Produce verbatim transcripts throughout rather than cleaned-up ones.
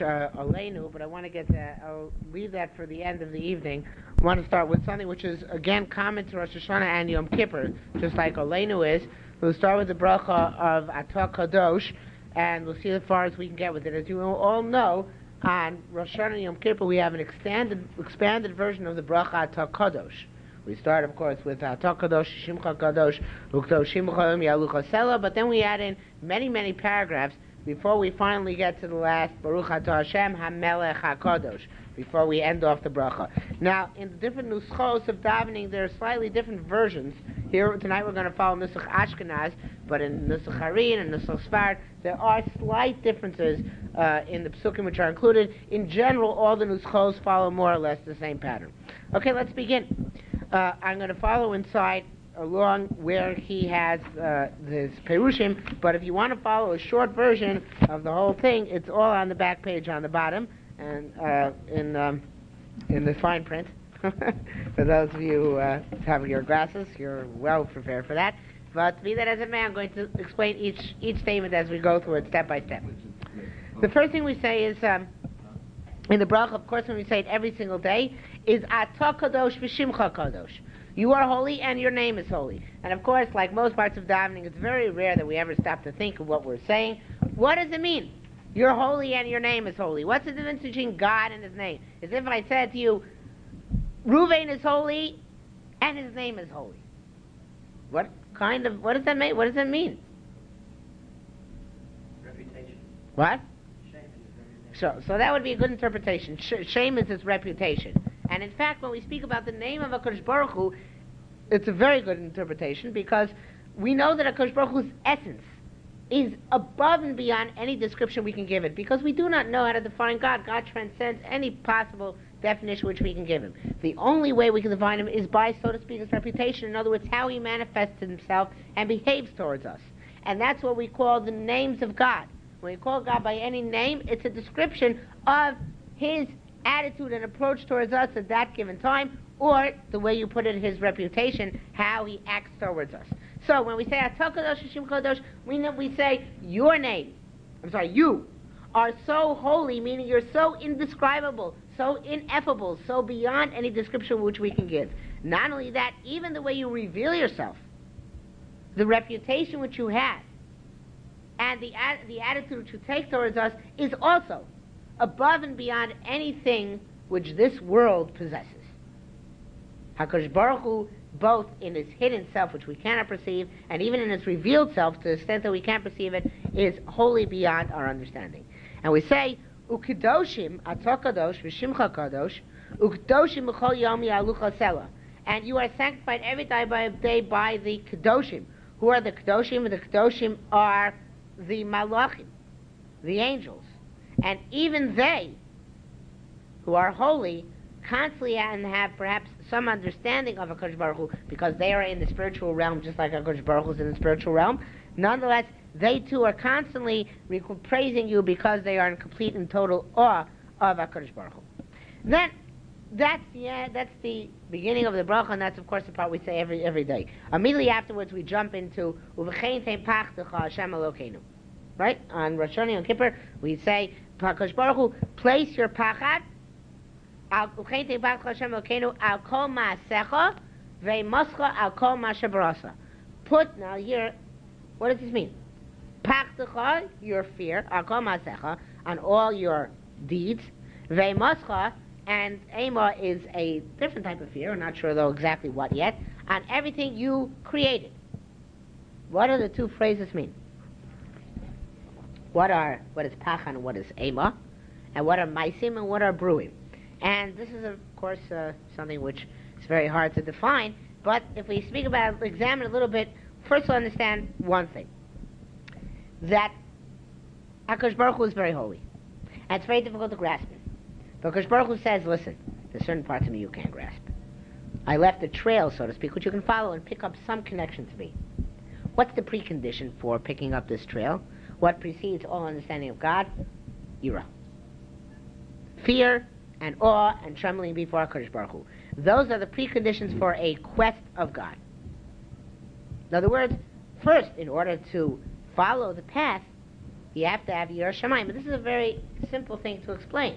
uh, Aleinu, but I want to get that. I'll leave that for the end of the evening. I want to start with something which is, again, common to Rosh Hashanah and Yom Kippur, just like Aleinu is. We'll start with the bracha of Atah Kadosh, and we'll see as far as we can get with it. As you all know, on Rosh Hashanah and Yom Kippur, we have an expanded, expanded version of the bracha Atah Kadosh. We start, of course, with Atah Kadosh, Shimcha Kadosh, Ukdoshim B'Cholim Yalucha Sela, but then we add in many, many paragraphs before we finally get to the last Baruch Atah Hashem HaMelech HaKadosh, before we end off the bracha. Now, in the different nuschos of davening, there are slightly different versions. Here tonight we're going to follow Nusach Ashkenaz, but in Nusach Harin and Nusach Sfard, there are slight differences uh, in the psukim which are included. In general, all the nuschos follow more or less the same pattern. Okay, let's begin. Uh, I'm going to follow inside along where he has uh, this Perushim, but if you want to follow a short version of the whole thing, it's all on the back page on the bottom, and uh, in um, in the fine print. For those of you who uh, have your glasses, you're well prepared for that. But be that as it may, I'm going to explain each each statement as we go through it step by step. The first thing we say is, um, in the bracha, of course, when we say it every single day, is Atah Kadosh V'Shimcha Kadosh. You are holy and your name is holy. And of course, like most parts of davening, it's very rare that we ever stop to think of what we're saying. What does it mean? You're holy and your name is holy. What's the difference between God and his name? As if I said to you, Ruvain is holy and his name is holy. What kind of, what does that mean? What does that mean? Reputation. What? Shame is his reputation. So, so that would be a good interpretation. Sh- shame is his reputation. And in fact, when we speak about the name of HaKadosh Baruch Hu, it's a very good interpretation, because we know that HaKadosh Baruch Hu's essence is above and beyond any description we can give it, because we do not know how to define God. God transcends any possible definition which we can give him. The only way we can define him is by, so to speak, his reputation. In other words, how he manifests himself and behaves towards us. And that's what we call the names of God. When we call God by any name, it's a description of his attitude and approach towards us at that given time, or the way you put it, his reputation, how he acts towards us. So when we say Atah Kadosh Hashem Kadosh, we know, we say your name, I'm sorry, you are so holy, meaning you're so indescribable, so ineffable, so beyond any description which we can give. Not only that, even the way you reveal yourself, the reputation which you have, and the the attitude which you take towards us is also above and beyond anything which this world possesses. HaKadosh Baruch Hu, both in his hidden self, which we cannot perceive, and even in his revealed self, to the extent that we can't perceive it, is wholly beyond our understanding. And we say, Ukedoshim, Atah Kadosh, V'Shimcha Kadosh, Ukedoshim B'Chol Yom Yalucha Sela. And you are sanctified every day by, day by the Kedoshim. Who are the Kedoshim? The Kedoshim are the Malachim, the angels. And even they, who are holy, constantly and have perhaps some understanding of HaKadosh Baruch Hu, because they are in the spiritual realm just like HaKadosh Baruch Hu is in the spiritual realm. Nonetheless, they too are constantly praising you because they are in complete and total awe of HaKadosh Baruch Hu. Then, that's the, uh, that's the beginning of the bracha, and that's of course the part we say every every day. Immediately afterwards we jump into U'v'chein tein pachtecha Hashem Elokeinu. Right? On Rosh Hashanah and Kippur, we say, HaKadosh Baruch Hu, place your pachad al U'chein tein pachtecha Hashem Elokeinu al kol ma'asecha ve'moscha al kol ma'shabarasa. Put, now here, what does this mean? Pachtecha, your fear, al kol ma'asecha, on all your deeds, ve'moscha, and Ema is a different type of fear, we're not sure though exactly what yet, on everything you created. What do the two phrases mean? What are, what is Pachan and what is Ema? And what are Maisim and what are Bruim? And this is of course uh, something which is very hard to define, but if we speak about it, examine it a little bit, first we'll understand one thing. That HaKadosh Baruch Hu is very holy. And it's very difficult to grasp it. Because Baruch Hu says, listen, there's certain parts of me you can't grasp. I left a trail, so to speak, which you can follow and pick up some connection to me. What's the precondition for picking up this trail? What precedes all understanding of God? Yira. Fear and awe and trembling before HaKadosh Baruch Hu. Those are the preconditions for a quest of God. In other words, first, in order to follow the path, you have to have Yiras Shamayim. But this is a very simple thing to explain.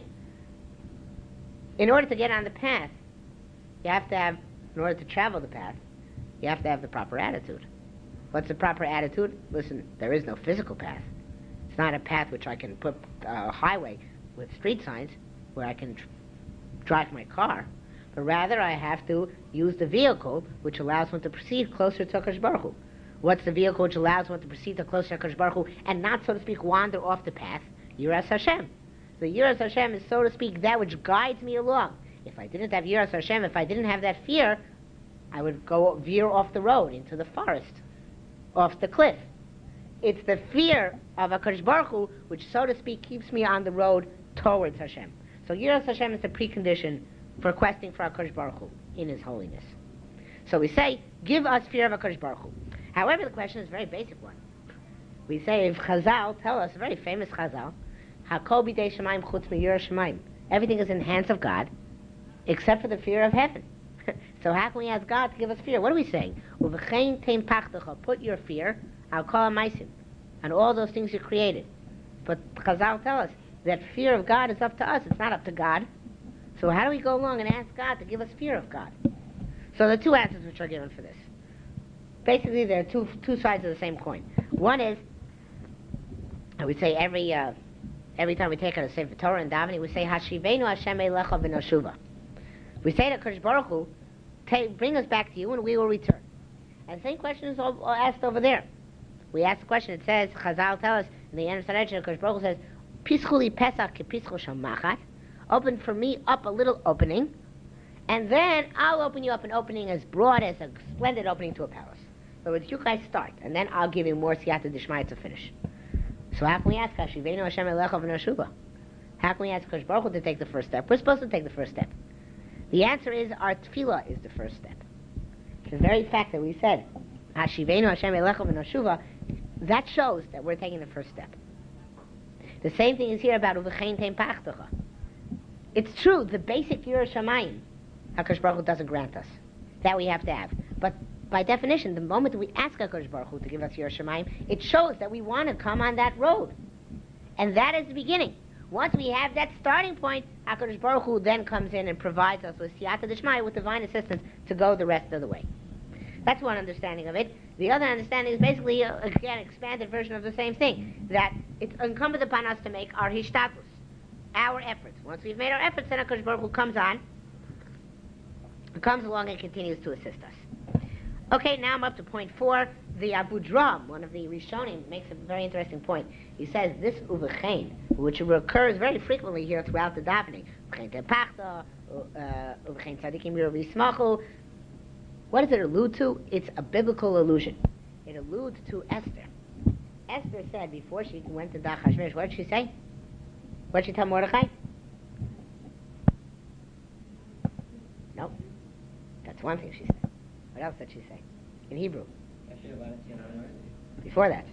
In order to get on the path, you have to have, in order to travel the path, you have to have the proper attitude. What's the proper attitude? Listen, there is no physical path. It's not a path which I can put a uh, highway with street signs where I can tr- drive my car, but rather I have to use the vehicle which allows one to proceed closer to HaKadosh Baruch Hu. What's the vehicle which allows one to proceed to closer to HaKadosh Baruch Hu and not, so to speak, wander off the path? Yiras Hashem. So Yiras Hashem is, so to speak, that which guides me along. If I didn't have Yiras Hashem, if I didn't have that fear, I would go veer off the road into the forest, off the cliff. It's the fear of HaKadosh Baruch Hu which, so to speak, keeps me on the road towards Hashem. So Yiras Hashem is the precondition for questing for HaKadosh Baruch Hu in His holiness. So we say, give us fear of HaKadosh Baruch Hu. However, the question is a very basic one. We say, if Chazal tell us, a very famous Chazal, Hakol b'dei Shemayim chutz miYiras Shemayim. Everything is in the hands of God, except for the fear of heaven. So how can we ask God to give us fear? What are we saying? U'v'chein tein pachtacha, put your fear, al kol ha'maisim, and all those things you created. But Chazal tell us that fear of God is up to us. It's not up to God. So how do we go along and ask God to give us fear of God? So there are two answers which are given for this. Basically, there are two two sides of the same coin. One is, I would say every uh, every time we take out a Sefer Torah and davening, we say Hashivenu Hashem Eilecha v'noshuva. We say to Kadosh Baruch Hu, take, bring us back to you, and we will return. And the same question is all, all asked over there. We ask the question. It says, Chazal tell us in the end of Sanhedrin, Kadosh Baruch Hu says, Pischuli Pesach ke Pischu Shamachat. Open for me up a little opening, and then I'll open you up an opening as broad as a splendid opening to a palace. In other words, you guys start, and then I'll give you more siyata d'shmaya to finish. So how can we ask Hashivenu Hashem Eilecha v'noshuva? How can we ask Kadosh Baruch Hu to take the first step? We're supposed to take the first step. The answer is our tefillah is the first step. The very fact that we said Hashivenu Hashem Eilecha v'noshuva, that shows that we're taking the first step. The same thing is here about U'v'chein tein pachtacha. It's true, the basic Yiras Shamayim, HaKadosh Baruch Hu doesn't grant us. That we have to have. But by definition, the moment that we ask HaKadosh Baruch Hu to give us Yiras Shamayim, it shows that we want to come on that road. And that is the beginning. Once we have that starting point, HaKadosh Baruch Hu then comes in and provides us with siyata d'shmaya, with divine assistance, to go the rest of the way. That's one understanding of it. The other understanding is basically, uh, again, an expanded version of the same thing, that it's incumbent upon us to make our hishtatus, our efforts. Once we've made our efforts, then HaKadosh Baruch Hu comes on, comes along and continues to assist us. Okay, now I'm up to point four. The Abu Dram, one of the Rishonim, makes a very interesting point. He says this uvechein, which recurs very frequently here throughout the davening, uvechein tepachta, uvechein tzadikim yismachu. What does it allude to? It's a biblical allusion. It alludes to Esther. Esther said before she went to Achashverosh, what did she say? What did she tell Mordechai? No. That's one thing she said. What else did she say? In Hebrew. Before that.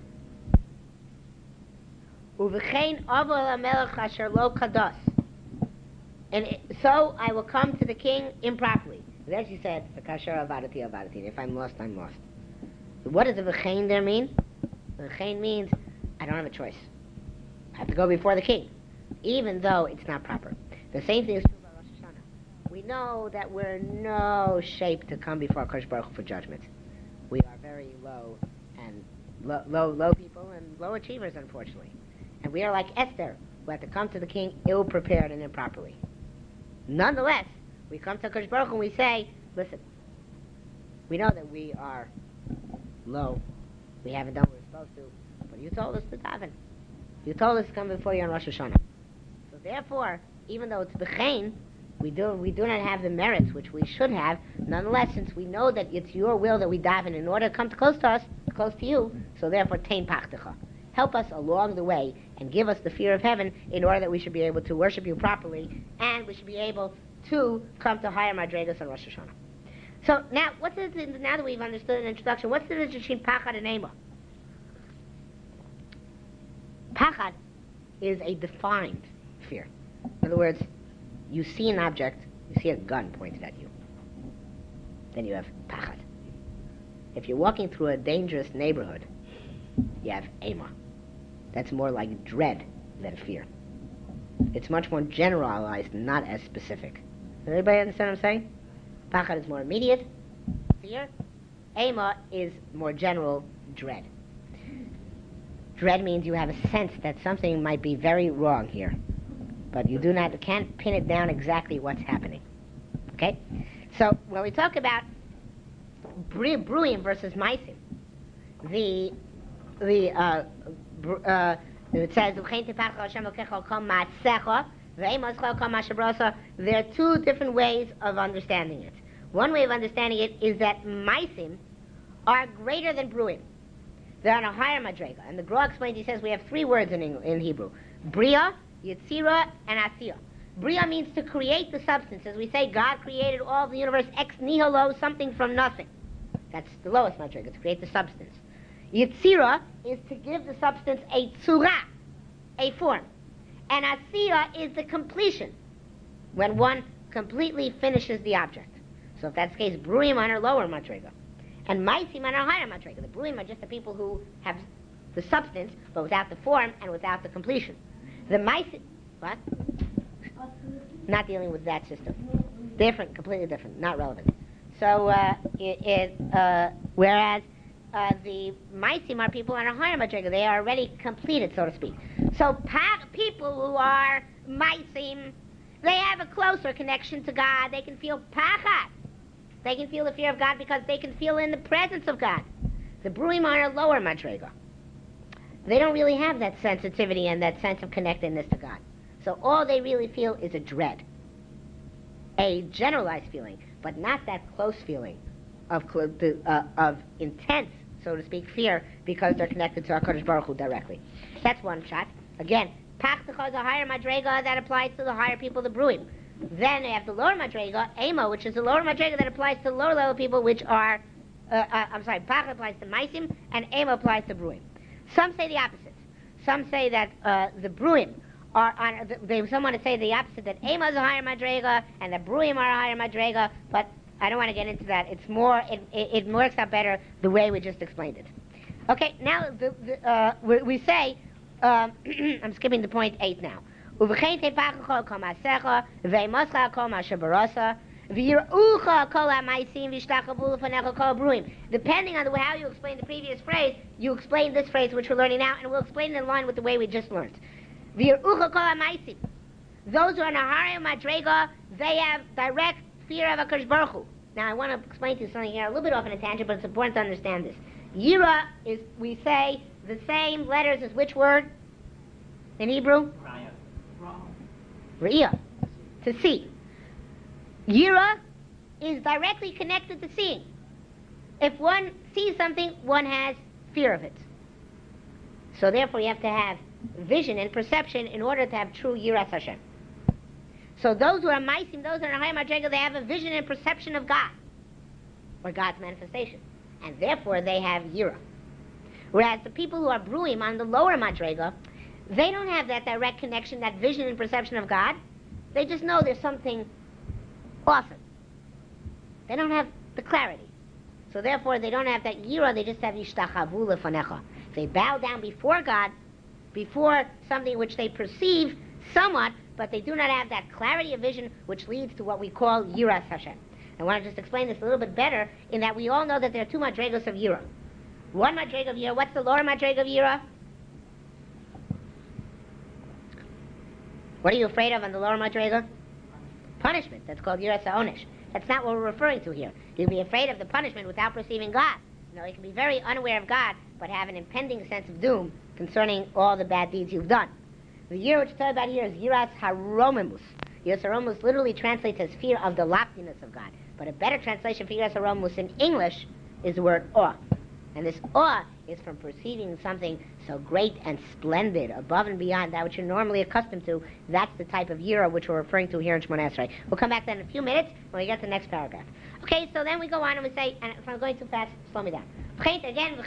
Uvechein aval hamelech asher lo kados. And it, so I will come to the king improperly. Then she said, "Kasher avadati avadati." If I'm lost, I'm lost. So what does the v'chein there mean? V'chein means I don't have a choice. I have to go before the king, even though it's not proper. The same thing is true about Rosh Hashanah. We know that we're in no shape to come before Kadosh Baruch Hu for judgment. We are very low and low, low, low people and low achievers, unfortunately. And we are like Esther, who had to come to the king ill-prepared and improperly. Nonetheless, we come to Kadosh Baruch Hu and we say, listen, we know that we are low. We haven't done what we're supposed to. But you told us to daven. You told us to come before you on Rosh Hashanah. So therefore, even though it's b'chein, we do we do not have the merits which we should have. Nonetheless, since we know that it's your will that we daven in order to come to close to us, close to you, so therefore, tein pachtacha. Help us along the way and give us the fear of heaven in order that we should be able to worship you properly and we should be able to come to higher madregas on Rosh Hashanah. So now, what's the, now that we've understood an introduction, what's the difference between pachad and ema? Pachad is a defined fear. In other words, you see an object, you see a gun pointed at you. Then you have pachad. If you're walking through a dangerous neighborhood, you have ema. that's more like dread than fear. It's much more generalized, not as specific. Does anybody understand what I'm saying? Pachad is more immediate, fear. Ema is more general, dread. Dread means you have a sense that something might be very wrong here, but you do not, can't pin it down exactly what's happening. Okay? So when we talk about Bruim versus Maisim, the the uh, br- uh, it says there are two different ways of understanding it. One way of understanding it is that Maisim are greater than Bruim. They're on a higher madrega. And the Gra explains, he says, we have three words in, in Hebrew. Bria, Yetzira, and Asiyah. Bria means to create the substance. As we say, God created all of the universe ex nihilo, something from nothing. That's the lowest madrega, to create the substance. Yetzira is to give the substance a tzura, a form. And Asiyah is the completion, when one completely finishes the object. So if that's the case, Bruim on a lower madrega. And Maisim on a higher madrega. The Bruim are just the people who have the substance, but without the form and without the completion. The Maisim, what? Not dealing with that system. Different, completely different, not relevant. So, uh, it, it uh, whereas uh, the Maisim are people on a higher madrega. They are already completed, so to speak. So pa- people who are Maisim, they have a closer connection to God. They can feel pachat. They can feel the fear of God because they can feel in the presence of God. The Bruim are a lower madrega. They don't really have that sensitivity and that sense of connectedness to God. So all they really feel is a dread. A generalized feeling, but not that close feeling of cl- uh, of intense, so to speak, fear because they're connected to HaKadosh Baruch Hu directly. That's one shot. Again, Pachtacha is a higher madrega that applies to the higher people, the Bruim. Then they have the lower madrega, Emo, which is the lower madrega that applies to lower level people, which are, uh, uh, I'm sorry, Pach applies to Maisim, and Emo applies to Bruim. Some say the opposite. Some say that uh, the Bruim are on, they, some want to say the opposite, that Emo is a higher madrega, and the Bruim are a higher madrega, but I don't want to get into that. It's more, it, it, it works out better the way we just explained it. Okay, now the, the, uh, we, we say, um, I'm skipping to point eight now. Depending on the way, how you explain the previous phrase, you explain this phrase which we're learning now, and we'll explain it in line with the way we just learned. Those who are in a higher madrega, they have direct fear of HaKadosh Baruch Hu. Now I want to explain to you something here, a little bit off in a tangent, but it's important to understand this. Yira is, we say, the same letters as which word in Hebrew? Re'iyah, to see. Yira is directly connected to seeing. If one sees something, one has fear of it. So therefore you have to have vision and perception in order to have true Yiras Hashem. So those who are Maisim, those who are in a higher madrega, they have a vision and perception of God, or God's manifestation. And therefore they have Yira. Whereas the people who are Bruim on the lower madrega, they don't have that direct connection, that vision and perception of God. They just know there's something awesome. They don't have the clarity. So therefore they don't have that yira, they just have yishtachavu lefanecha. They bow down before God, before something which they perceive somewhat, but they do not have that clarity of vision which leads to what we call yiras Hashem. I want to just explain this a little bit better in that we all know that there are two madregas of yira. One madrega of yira, what's the lower madrega of yira? What are you afraid of on the lower madrega? Punishment. That's called yiras ha'onesh. That's not what we're referring to here. You can be afraid of the punishment without perceiving God. No, you can be very unaware of God, but have an impending sense of doom concerning all the bad deeds you've done. The year which is talked about here is yiras haromimus. Yiras haromimus literally translates as fear of the loftiness of God. But a better translation for yiras haromimus in English is the word awe. And this awe is from perceiving something so great and splendid, above and beyond that which you're normally accustomed to. That's the type of yira which we're referring to here in Shemona Esrei. We'll come back to that in a few minutes when we get to the next paragraph. Okay, so then we go on and we say, and if I'm going too fast, slow me down. Again,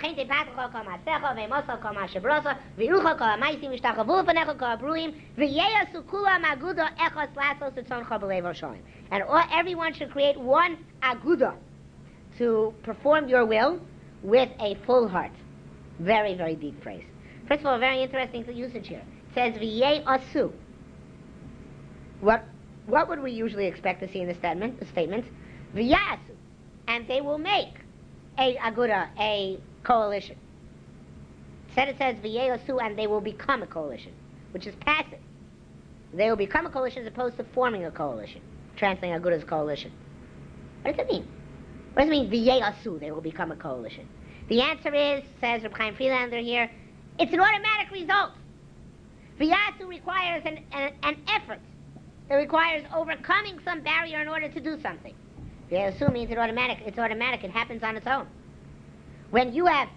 and all, everyone should create one aguda to perform your will with a full heart. Very, very deep phrase. First of all, a very interesting usage here. It says v'yei asu. What what would we usually expect to see in the statement? The statement, v'yasu, and they will make a aguda, a coalition. Instead, it says v'yei asu, and they will become a coalition, which is passive. They will become a coalition as opposed to forming a coalition. Translating aguda as coalition. What does it mean? What does it mean v'yei asu? They will become a coalition. The answer is, says Reb Chaim Friedlander here, it's an automatic result. V'yasu requires an, an, an effort. It requires overcoming some barrier in order to do something. V'yasu means it automatic. It's automatic. It happens on its own. When you have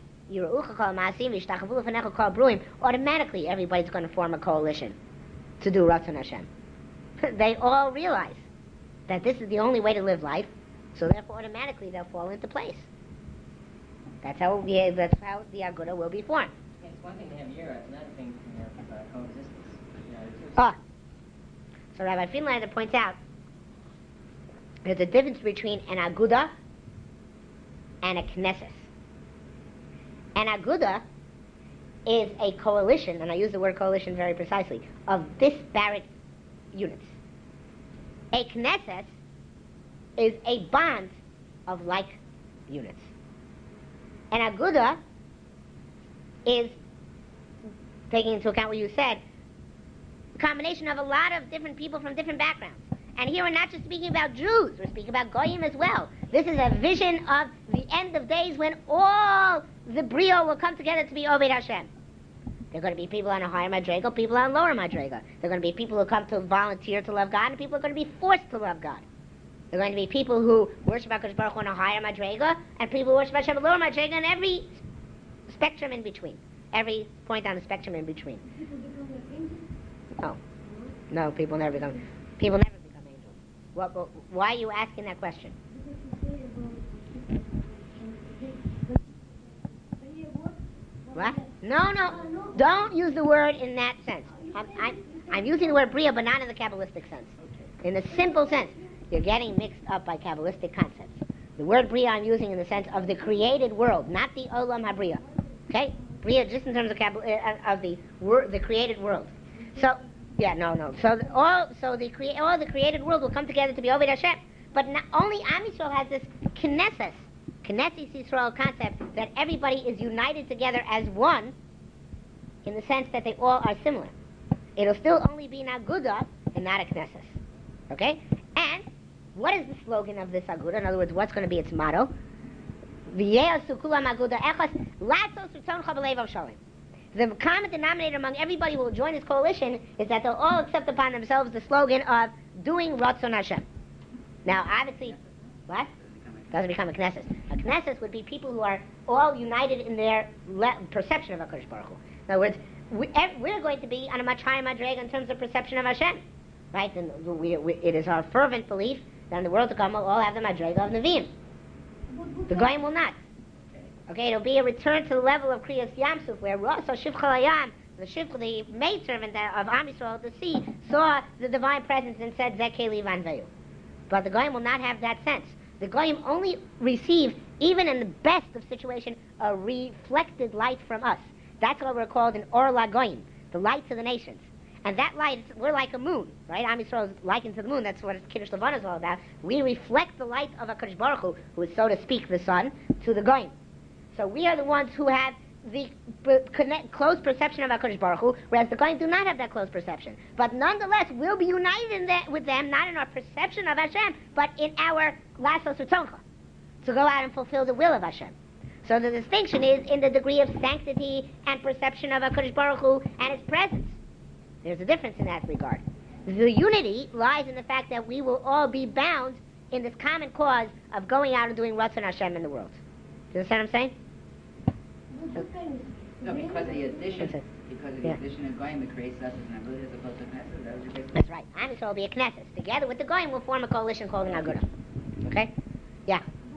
automatically everybody's going to form a coalition to do Ratzon Hashem. They all realize that this is the only way to live life, so therefore automatically they'll fall into place. That's how we, that's how the Aguda will be formed. Yeah, it's one thing to have Yira, it's another thing to have uh, coexistence. You know, it's- Ah. So Rabbi Friedlander points out there's a difference between an Aguda and a Knesset. An Aguda is a coalition, and I use the word coalition very precisely, of disparate units. A Knesset is a bond of like units. An Aguda is, taking into account what you said, a combination of a lot of different people from different backgrounds. And here we're not just speaking about Jews, we're speaking about Goyim as well. This is a vision of the end of days when all the Brio will come together to be Oved Hashem. There are going to be people on a higher Madrega, people on a lower Madrega. There are going to be people who come to volunteer to love God, and people are going to be forced to love God. There are going to be people who worship HaKadosh Baruch Hu on a higher Madrega, and people who worship Hashem on a lower Madrega, and every spectrum in between. Every point on the spectrum in between. No. No, people never become, people never become angels. What, what, why are you asking that question? What? No, no. Don't use the word in that sense. I'm, I'm, I'm using the word Bria, but not in the Kabbalistic sense. In the simple sense. You're getting mixed up by Kabbalistic concepts. The word Bria I'm using in the sense of the created world, not the Olam HaBria. Okay? Bria just in terms of, Kabbal, uh, of the wor- the created world. So, yeah, no, no. So the, all so the crea- all the created world will come together to be Oved Hashem. But not, only Am Yisrael has this Knesset, Knesset Yisrael concept that everybody is united together as one, in the sense that they all are similar. It'll still only be an Aguda and not a Knesset. Okay? And what is the slogan of this Aguda? In other words, what's going to be its motto? The common denominator among everybody who will join this coalition is that they'll all accept upon themselves the slogan of doing Ratzon Hashem. Now, obviously, what? Doesn't become a Knesset. A Knesset would be people who are all united in their le- perception of HaKadosh Baruch Hu. In other words, we, we're going to be on a much higher madrega in terms of perception of Hashem. Right? And we, we, it is our fervent belief that in the world to come we'll all have the madrega of Nevi'im. The Goyim will not. Okay, it'll be a return to the level of Kriyas Yamsuf, where Rasa Shivcha Hayam, the Shivcha, the maidservant of Am Yisrael, the sea, saw the divine presence and said, Zekeli Van Veyu. But the Goyim will not have that sense. The Goyim only receive, even in the best of situations, a reflected light from us. That's what we're called an Or La Goyim, the lights of the nations. And that light, we're like a moon, right? Am Yisrael is likened to the moon. That's what Kiddush Levana is all about. We reflect the light of HaKadosh Baruch Hu, who is, so to speak, the sun, to the Goyim. So we are the ones who have the connect, close perception of HaKadosh Baruch Hu, whereas the Goyim do not have that close perception. But nonetheless, we'll be united in that, with them, not in our perception of Hashem, but in our lasos u'toncha, to go out and fulfill the will of Hashem. So the distinction is in the degree of sanctity and perception of HaKadosh Baruch Hu and His presence. There's a difference in that regard. The unity lies in the fact that we will all be bound in this common cause of going out and doing Ratzon Hashem in the world. Do you understand what I'm saying? No, because of the addition, because of the Yeah. addition of Goyim, it creates us as an Aguda as opposed to Knesset. That was your basic- That's right. Am Yisrael will be a Knesset. Together with the Goyim, we'll form a coalition called an Aguda. Okay? Yeah.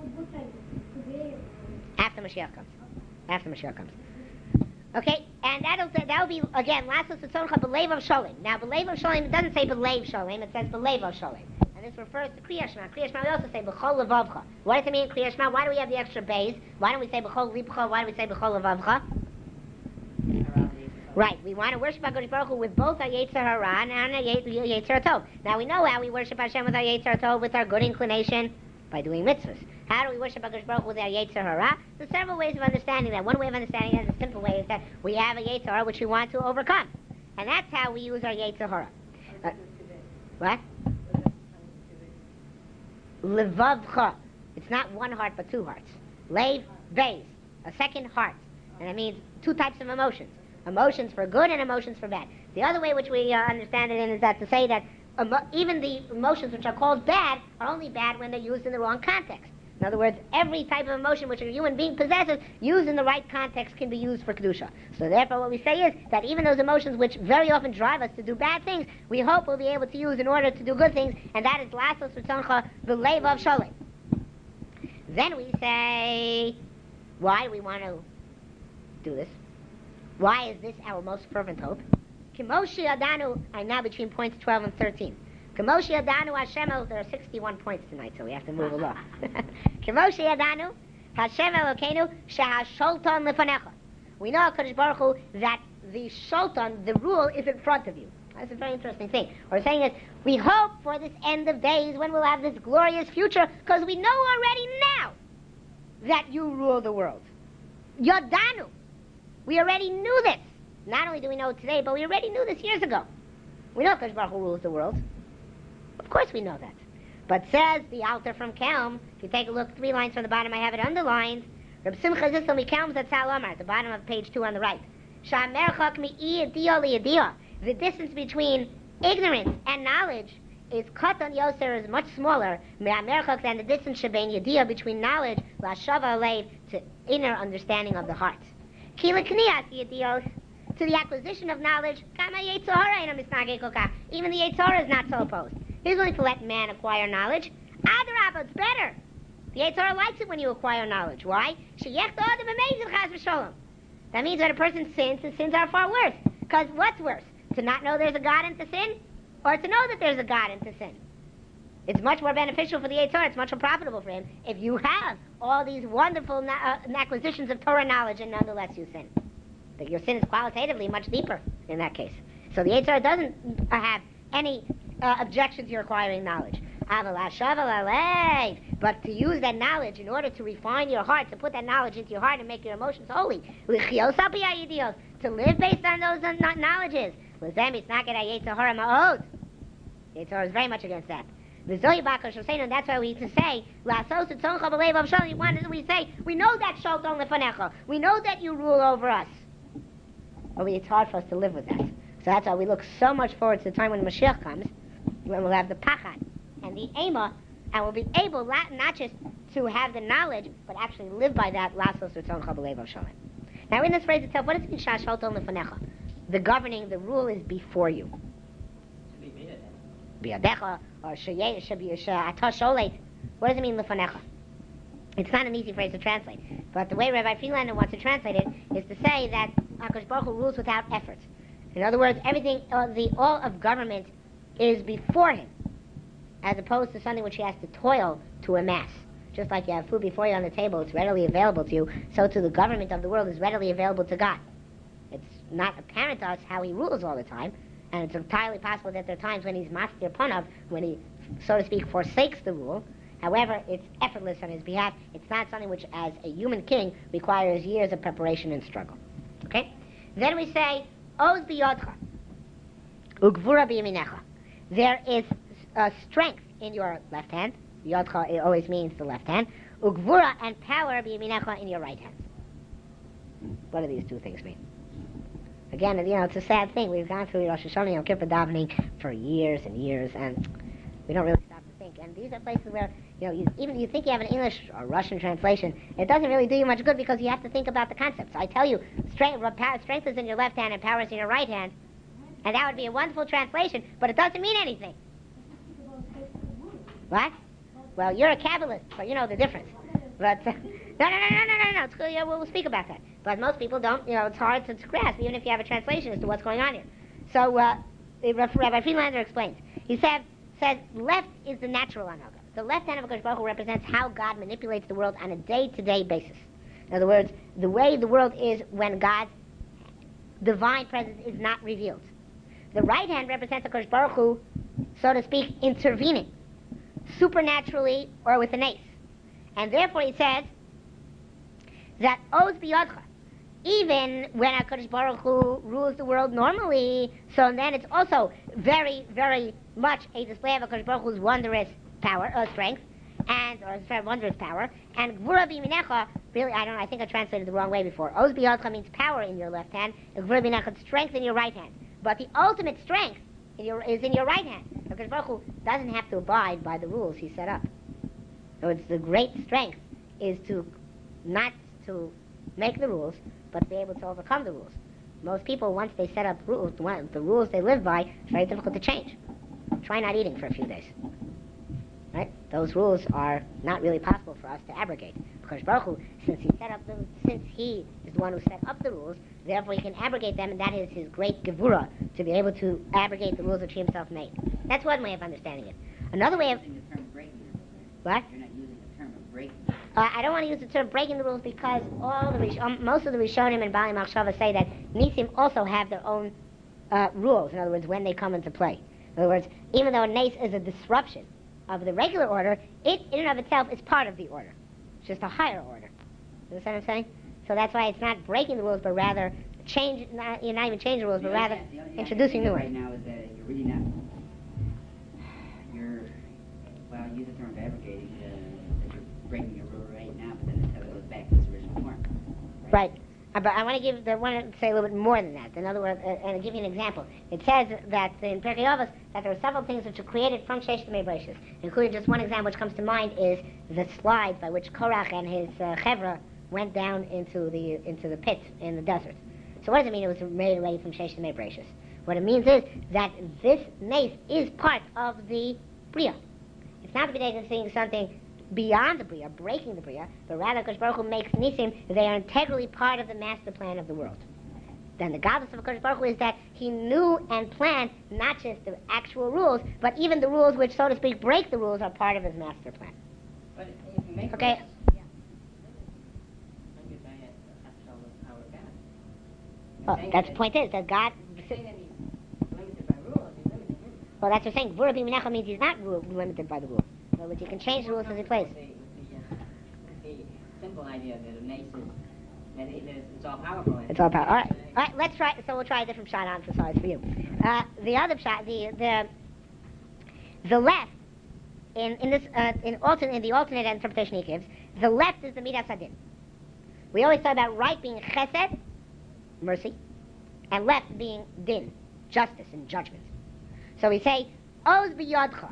After Mashiach comes. After Mashiach comes. Okay, and that'll that'll be again Lasos Tzoncha B'Leiv of Sholem. Now B'Leiv of Sholem, it doesn't say B'Leiv Sholem, it says B'Leiv of Sholem. And this refers to Kriya Shema. Kriya Shema we also say B'Chol Levavcha. What does it mean Kriya Shema? Why do we have the extra bays? Why don't we say B'Chol Lipcha? Why do we say B'Chol Levavcha? Around the Right, we want to worship HaKadosh Baruch Hu with both our Yetzer Hara and our Yetzer Tov. Now we know how we worship Hashem with our Yetzer Tov, with our good inclination, by doing mitzvahs. How do we worship HaKadosh Baruch Hu with our Yetzer Hara? There's several ways of understanding that. One way of understanding that is a simple way, is that we have a Yetzer Hara which we want to overcome. And that's how we use our Yetzer Hara. Uh, what? Levavcha. It's not one heart but two hearts. Lev, Beis, a second heart. And that means two types of emotions. Emotions for good and emotions for bad. The other way which we uh, understand it in is that to say that emo- even the emotions which are called bad are only bad when they're used in the wrong context. In other words, every type of emotion which a human being possesses, used in the right context, can be used for Kedusha. So therefore what we say is that even those emotions which very often drive us to do bad things, we hope we'll be able to use in order to do good things, and that is Lasos Ritzoncha, the Lev of Sholem. Then we say, why do we want to do this? Why is this our most fervent hope? Kimoshi Adanu, I'm now between points twelve and thirteen. Kimoshi Adanu Hashem, there are sixty-one points tonight, so we have to move along. Kimoshi Adanu, Hashem Elokeinu, Shehasholton Lefanecha. We know, HaKadosh Baruch Hu, that the Sholton, the rule, is in front of you. That's a very interesting thing. What we're saying is, we hope for this end of days when we'll have this glorious future, because we know already now that you rule the world. Yodanu. We already knew this. Not only do we know it today, but we already knew this years ago. We know HaKadosh Baruch Hu rules the world. Of course we know that. But says the Alter from Kelm, if you take a look, three lines from the bottom, I have it underlined. Reb Simcha Zissel Mikelm Zatzal Omar, at the bottom of page two on the right. Sha'merchak mi'i yediyah liyediyah. The distance between ignorance and knowledge is katan yoser, is much smaller me'amerchak than the distance shebein yediyah, between knowledge la'shava alev, to inner understanding of the heart. Ki l'kniyas yediyos, to the acquisition of knowledge, kama Yetzer Hara eino misnageh kol kach. Even the Yetzer Hara is not so opposed. He's willing to let man acquire knowledge. Adarabah, it's better. The Yetzer Hara likes it when you acquire knowledge. Why? Sheyech adam amazing chas v'sholom. That means when a person sins, his sins are far worse. Because what's worse? To not know there's a God and to sin? Or to know that there's a God and to sin? It's much more beneficial for the Yetzer Hara, it's much more profitable for him, if you have all these wonderful na- uh, acquisitions of Torah knowledge and nonetheless you sin. But your sin is qualitatively much deeper in that case. So the Yetzer Hara doesn't uh, have any uh, objection to your acquiring knowledge. But to use that knowledge in order to refine your heart, to put that knowledge into your heart and make your emotions holy. To live based on those knowledges. Yetzer Hara is very much against that. And that's why we to say, we say, we know that Sholton Lefanecha. We know that you rule over us. But it's hard for us to live with that. So that's why we look so much forward to the time when Mashiach comes, when we'll have the Pachad and the Ema, and we'll be able not just to have the knowledge, but actually live by that. Now in this phrase itself, what does it mean, Sholton Lefanecha? The governing, the rule is before you. Biyadecha, or Ata Sholet. What does it mean, Lefanecha? It's not an easy phrase to translate. But the way Rabbi Friedlander wants to translate it is to say that HaKadosh Baruch Hu rules without effort. In other words, everything, uh, the all of government is before him, as opposed to something which he has to toil to amass. Just like you have food before you on the table, it's readily available to you, so too the government of the world is readily available to God. It's not apparent to us how he rules all the time, and it's entirely possible that there are times when he's master panav, when he, so to speak, forsakes the rule. However, it's effortless on his behalf. It's not something which, as a human king, requires years of preparation and struggle. Okay? Then we say, Oz biyodcha, ugvura biyaminecha. There is uh, strength in your left hand. Yodcha, it always means the left hand. Ugvura, and power biyaminecha, in your right hand. What do these two things mean? Again, you know, it's a sad thing. We've gone through Rosh Hashanah and Yom Kippur davening for years and years, and we don't really stop to think. And these are places where, you know, you, even you think you have an English or Russian translation, it doesn't really do you much good because you have to think about the concepts. I tell you, strength, strength is in your left hand and power is in your right hand, and that would be a wonderful translation, but it doesn't mean anything. What? Well, you're a Kabbalist, but you know the difference. But uh, no, no, no, no, no, no, no. It's cool. Yeah, we'll, we'll speak about that. But most people don't. You know, it's hard to, to grasp, even if you have a translation as to what's going on here. So, uh, Rabbi Friedlander explains. He said, says left is the natural anhaga. The left hand of HaKadosh Baruch Hu represents how God manipulates the world on a day-to-day basis. In other words, the way the world is when God divine presence is not revealed. The right hand represents HaKadosh Baruch Hu, so to speak, intervening, supernaturally or with an ace. And therefore he says that Oz Biyadcha, even when HaKadosh Baruch Hu rules the world normally, so then it's also very, very much a display of HaKadosh Baruch Hu's wondrous power, or strength, and, or sorry, wondrous power. And Gvura B'Minecha, really, I don't know, I think I translated the wrong way before. Oz Biyadcha means power in your left hand, and Gvura B'Minecha, strength in your right hand. But the ultimate strength in your, is in your right hand. HaKadosh Baruch Hu doesn't have to abide by the rules he set up. So it's the great strength is to not to make the rules, but to be able to overcome the rules. Most people, once they set up rules, the rules they live by, it's very difficult to change. Try not eating for a few days. Right? Those rules are not really possible for us to abrogate. Because Baruch Hu, since he set up them, since he is the one who set up the rules, therefore he can abrogate them, and that is his great gevura, to be able to abrogate the rules which he himself made. That's one way of understanding it. Another way of... You're not using the term breaking the rules, What? right? You're not using the term of breaking. Uh, I don't want to use the term breaking the rules because all the Rish- um, most of the Rishonim and Bali Machshava say that Nisim also have their own uh, rules. In other words, when they come into play. In other words, even though a Nes is a disruption of the regular order, it in and of itself is part of the order. It's just a higher order. You understand what I'm saying? So that's why it's not breaking the rules, but rather change. Not, you're not even changing the rules, The but only rather thing- the only thing I introducing can new think ones. of right now is that you're really not. You're well, use the term of abrogating. Uh, that you're breaking a rule right now, but then until it goes back to its original form. Right. Uh, but I want to give, I want to say a little bit more than that. In other words, uh, and I'll give you an example. It says that in Pirkei Avos that there are several things which are created from Sheish Mebreshis, including just one example which comes to mind is the slide by which Korach and his uh, Chevra went down into the into the pit in the desert. So what does it mean it was made ready from Sheish Mebreshis? What it means is that this Nes is part of the Bria. It's not to be taken as seeing something beyond the Bria, breaking the Bria, but rather Kosh Baruch Hu makes Nisim, they are integrally part of the master plan of the world. Then the godless of Kosh Baruch Hu is that he knew and planned not just the actual rules, but even the rules which, so to speak, break the rules are part of his master plan. But if you make Okay. rules, I guess I had to tell us how it got. Well, Saying that's that- the point is that God, saying that he's limited by rules, he's limited by rules. well, that's what I'm saying. Gvura B'Minecha means he's not ru- limited by the rules. In other words, he can change the rules as he plays. With the, with the, uh, with the simple idea that a nace is, that it, that it's all powerful. It's all power. All right, all right. Let's try. So we'll try a different shot on for size for you. Uh, the other shot, the the the left in in this uh, in alternate in the alternate interpretation he gives, the left is the midas hadin. We always talk about right being chesed, mercy, and left being din, justice and judgment. So we say oz biyadcha.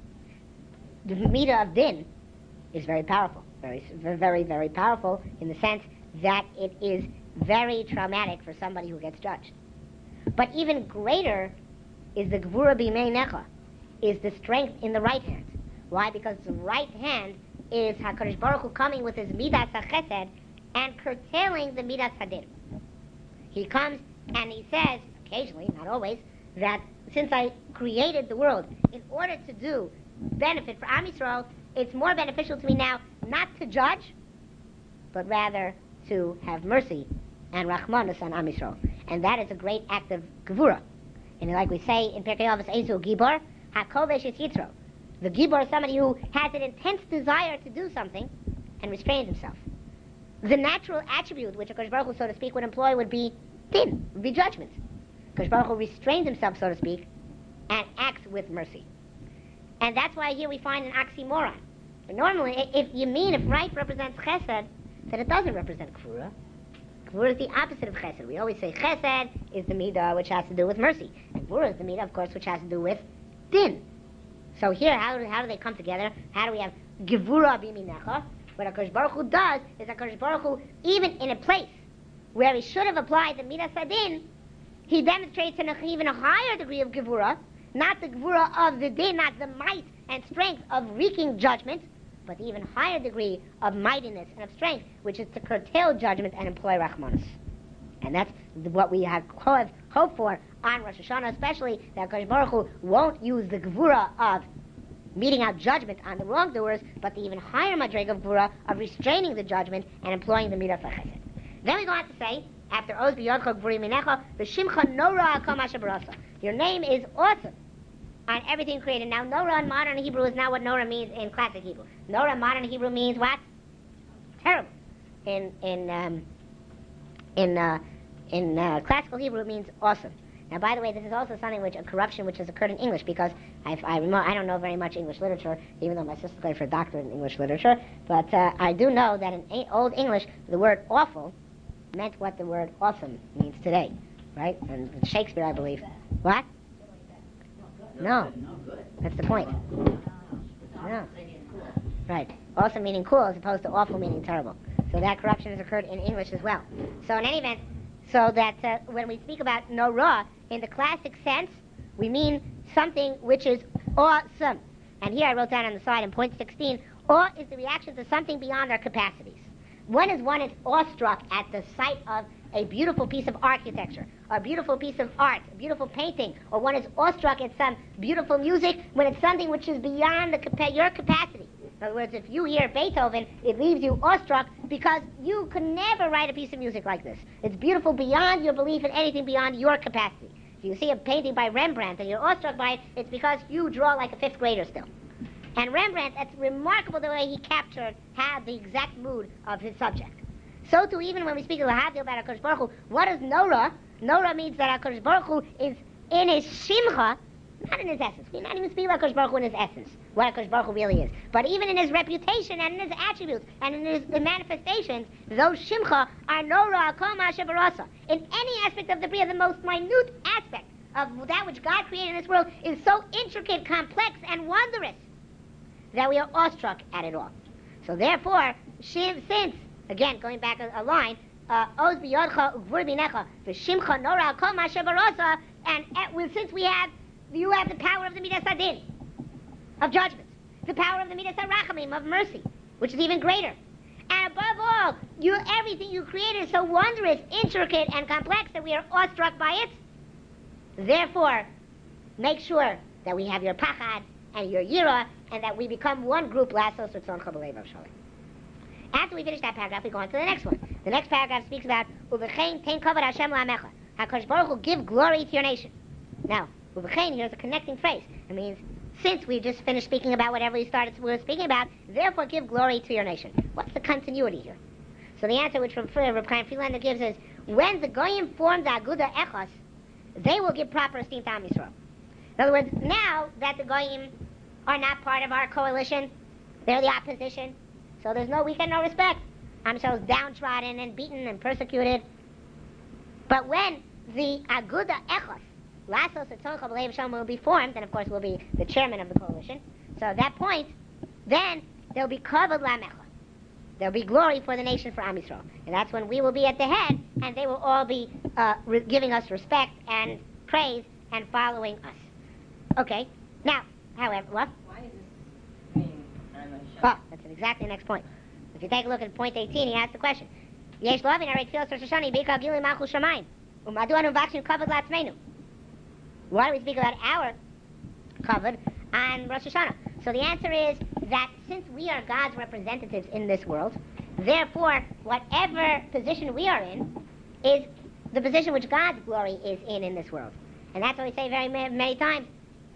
The midah of din is very powerful, very very very powerful in the sense that it is very traumatic for somebody who gets judged. But even greater is the gvura b'mei necha, is the strength in the right hand. Why? Because the right hand is HaKadosh Baruch Hu coming with his midas hachesed and curtailing the midas hadin. He comes and he says, occasionally, not always, that since I created the world in order to do benefit for Am Yisrael, it's more beneficial to me now not to judge, but rather to have mercy and rachmanus on Am Yisrael. And that is a great act of gevura. And like we say in Pirkei Avos, Ezu Gibor, HaKovesh is Yitzro. The Gibor is somebody who has an intense desire to do something and restrains himself. The natural attribute which a Kosh Baruch Hu, so to speak, would employ would be din, would be judgment. Kosh Baruch Hu restrains himself, so to speak, and acts with mercy. And that's why here we find an oxymoron. But normally, i- if you mean if right represents chesed, then it doesn't represent gvura. Gvura is the opposite of chesed. We always say chesed is the midah which has to do with mercy, and gvura is the midah, of course, which has to do with din. So here, how do, how do they come together? How do we have gevura b'minecha? What HaKadosh Baruch Hu does is HaKadosh Baruch Hu, even in a place where he should have applied the midas hadin, he demonstrates an even a higher degree of gevura, not the gevura of the din, not the might and strength of wreaking judgment, but the even higher degree of mightiness and of strength, which is to curtail judgment and employ rachmanus. And that's what we have ho- hope for on Rosh Hashanah, especially that HaKadosh Baruch Hu won't use the gevura of meting out judgment on the wrongdoers, but the even higher madrig of gevura of restraining the judgment and employing the midah chesed. Then we go on to say after Oz b'yodcha gvuri minecha, v'shimcha nora al kol ma shebarasa. Your name is awesome on everything created. Now, Nora in modern Hebrew is not what Nora means in classic Hebrew. Nora in modern Hebrew means what? Terrible. In in um, in uh, in uh, classical Hebrew, it means awesome. Now, by the way, this is also something which a corruption which has occurred in English, because I've, I remo- I don't know very much English literature, even though my sister studied for a doctorate in English literature. But uh, I do know that in a- Old English, the word awful meant what the word awesome means today, right? And Shakespeare, I believe. What? No. That's the point. No. Right. Awesome meaning cool as opposed to awful meaning terrible. So that corruption has occurred in English as well. So in any event, so that uh, when we speak about Norah, in the classic sense, we mean something which is awesome. And here I wrote down on the side in point sixteen, awe is the reaction to something beyond our capacities. One is one is awestruck at the sight of a beautiful piece of architecture, a beautiful piece of art, a beautiful painting, or one is awestruck at some beautiful music when it's something which is beyond the capa- your capacity. In other words, if you hear Beethoven, it leaves you awestruck because you could never write a piece of music like this. It's beautiful beyond your belief in anything beyond your capacity. If you see a painting by Rembrandt and you're awestruck by it, it's because you draw like a fifth grader still. And Rembrandt, that's remarkable the way he captured, had the exact mood of his subject. So too, even when we speak of Lahavdil about HaKadosh Baruch Hu, what is Norah? Norah means that HaKadosh Baruch Hu is in his shimcha, not in his essence. We're not even speaking about HaKadosh Baruch Hu in his essence, what HaKadosh Baruch Hu really is. But even in his reputation and in his attributes and in his the manifestations, those shimcha are Norah kol ma shebarasa. In any aspect of the Bria, the most minute aspect of that which God created in this world is so intricate, complex, and wondrous that we are awestruck at it all. So therefore, since, again, going back a, a line, Oz b'yodcha ugvur b'necha v'shimcha nora kol ma shebarasa, and at, well, since we have, you have the power of the midas hadin, of judgment, the power of the midas harachamim, of mercy, which is even greater. And above all, you, everything you created is so wondrous, intricate, and complex that we are awestruck by it. Therefore, make sure that we have your pachad and your yira, and that we become one group, lasos ritzoncha b'leiv shalom. After we finish that paragraph, we go on to the next one. The next paragraph speaks about uvechein tein kavod Hashem la'amecha. HaKadosh Baruch Hu, give glory to your nation. Now, uvechein here is a connecting phrase. It means, since we just finished speaking about whatever we started we were speaking about, therefore give glory to your nation. What's the continuity here? So the answer which Reb Chaim Friedlander gives is, when the Goyim formed the Aguda Echos, they will give proper esteem to Am Yisrael. In other words, now that the Goyim are not part of our coalition, they're the opposition, so there's no, we get no respect. Am Yisrael is downtrodden and beaten and persecuted. But when the Aguda Echos, Lasos Ritzoncha B'leiv Shalom, will be formed, and of course will be the chairman of the coalition, so at that point, then there'll be Kavod L'Amecha. There'll be glory for the nation, for Am Yisrael. And that's when we will be at the head, and they will all be uh, re- giving us respect and praise and following us. Okay, now, however, what? Why is this being on the show? Oh, that's exactly the next point. If you take a look at point eighteen, he asks the question. Yesh lovin arei tfilas Rosh Hashanah b'ikar gilui malchus shamayim. Umadu anu v'akshin kavod la'atzmeinu. Why do we speak about our kavod on Rosh Hashanah? So the answer is that since we are God's representatives in this world, therefore, whatever position we are in is the position which God's glory is in in this world. And that's what we say very many, many times.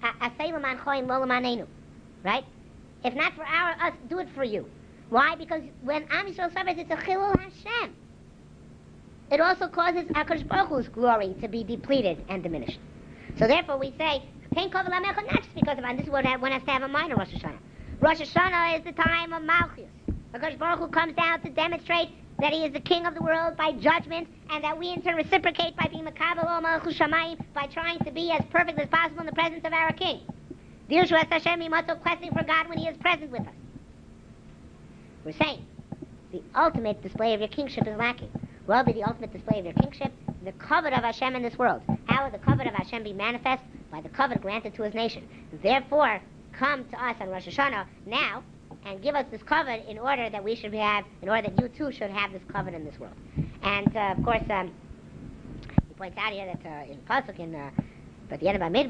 Right? If not for our us, do it for you. Why? Because when Am Yisrael suffers, it's a chilul Hashem. It also causes HaKadosh Baruch Hu's glory to be depleted and diminished. So therefore we say, not just because of, and this is what one has to have in mind in Rosh Hashanah. Rosh Hashanah is the time of Malchus. HaKadosh Baruch Hu comes down to demonstrate that he is the king of the world by judgment, and that we in turn reciprocate by being Makabel O Malchus Shamayim, by trying to be as perfect as possible in the presence of our king. Dirshu Es Hashem, we must questioning for God when he is present with us. We're saying, the ultimate display of your kingship is lacking. What will be the ultimate display of your kingship? The covet of Hashem in this world. How will the covet of Hashem be manifest? By the covet granted to his nation. Therefore, come to us on Rosh Hashanah now and give us this covet in order that we should have, in order that you too should have this covet in this world. And uh, of course, um, he points out here that uh, in Pasuk, in uh, at the end of Bamidbar,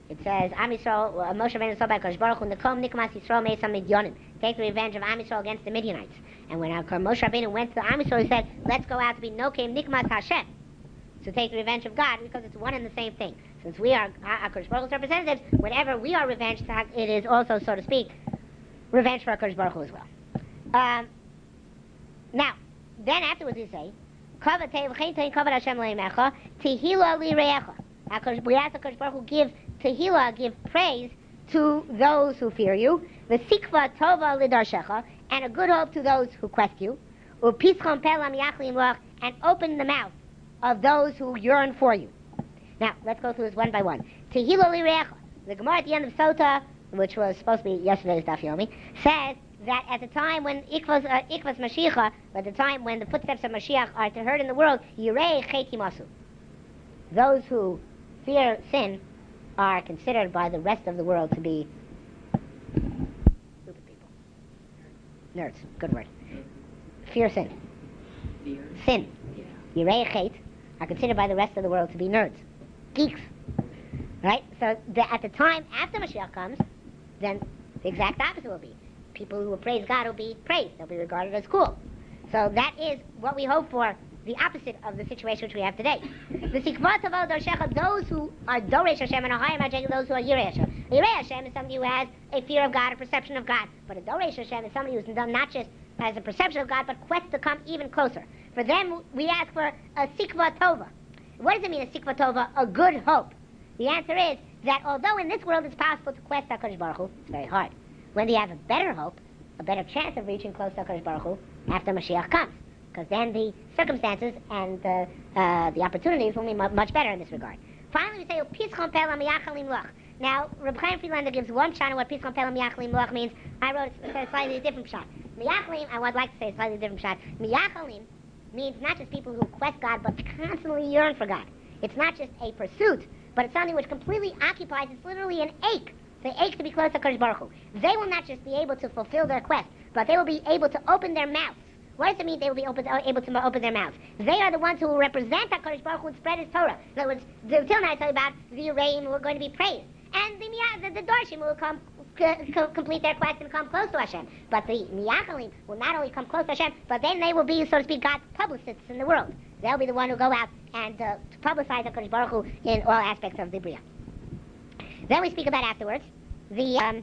It says, Am Yisrael, uh, Moshe Rabbeinu saw by Kosh Baruch Hu, Nekom Nikmas Yisrael Meisam Midyanim. Take the revenge of Am Yisrael against the Midianites. And when uh, Moshe Rabbeinu went to Am Yisrael, he said, let's go out to be Nokem Nikmas Hashem. To take the revenge of God, because it's one and the same thing. Since we are HaKadosh Baruch Hu's representatives, whenever we are revenged, it is also, so to speak, revenge for HaKadosh Baruch Hu as well. Um, now, then afterwards we say, Kavod Hashem le'emecha, Tehillah li're'echa. We ask HaKadosh Baruch Hu, give Tehillah, give praise to those who fear you, V'sikva tova lidarshecha, and a good hope to those who quest you, U'pischon pelam yachlim loch, and open the mouth of those who yearn for you. Now, let's go through this one by one. Tehillah li're'echa. The Gemara at the end of Sota, which was supposed to be yesterday's Daf Yomi, says that at the time when Ikvas, uh, Ikvas Mashiach, at the time when the footsteps of Mashiach are to heard in the world, Yirei Chet Yimasu. Those who fear sin are considered by the rest of the world to be stupid people. Nerds, good word. Fear sin. Fear. Sin. Yeah. Yirei Chet are considered by the rest of the world to be nerds. Geeks. Right? So the, at the time after Mashiach comes, then the exact opposite will be. People who will praise God will be praised. They'll be regarded as cool. So that is what we hope for, the opposite of the situation which we have today. The Sikvat of Al those who are Doresh Hashem and Ahayim Hashem, those who are Yirei Hashem. Yirei Hashem is somebody who has a fear of God, a perception of God. But a Doresh Hashem is somebody who's done not just has a perception of God, but quests to come even closer. For them, we ask for a Sikva Tova. What does it mean, a Sikva Tova? A good hope. The answer is that although in this world it's possible to quest HaKadosh Baruch Hu, it's very hard. When do you have a better hope, a better chance of reaching close to HaKadosh Baruch Hu? After Mashiach comes. Because then the circumstances and uh, uh, the opportunities will be mu- much better in this regard. Finally, we say, Pischon Pelam Yachalim Loch. Now, Reb Chaim Friedlander gives one shot on what Pischon Pelam Yachalim Loch means. I wrote a slightly different shot. Miyachalim, I would like to say a slightly different shot. Miyachalim means not just people who quest God, but constantly yearn for God. It's not just a pursuit, but it's something which completely occupies, it's literally an ache. They ache to be close to HaKadosh Baruch Hu. They will not just be able to fulfill their quest, but they will be able to open their mouths. What does it mean they will be open, uh, able to open their mouths? They are the ones who will represent HaKadosh Baruch Hu and spread His Torah. In other words, the, till now I tell you about the Yereim who are going to be praised. And the, the, the Darshim will come, c- c- complete their quest and come close to Hashem. But the Miyachalim will not only come close to Hashem, but then they will be, so to speak, God's publicists in the world. They'll be the one who go out and uh, publicize HaKadosh Baruch Hu in all aspects of the Bria. Then we speak about afterwards the um,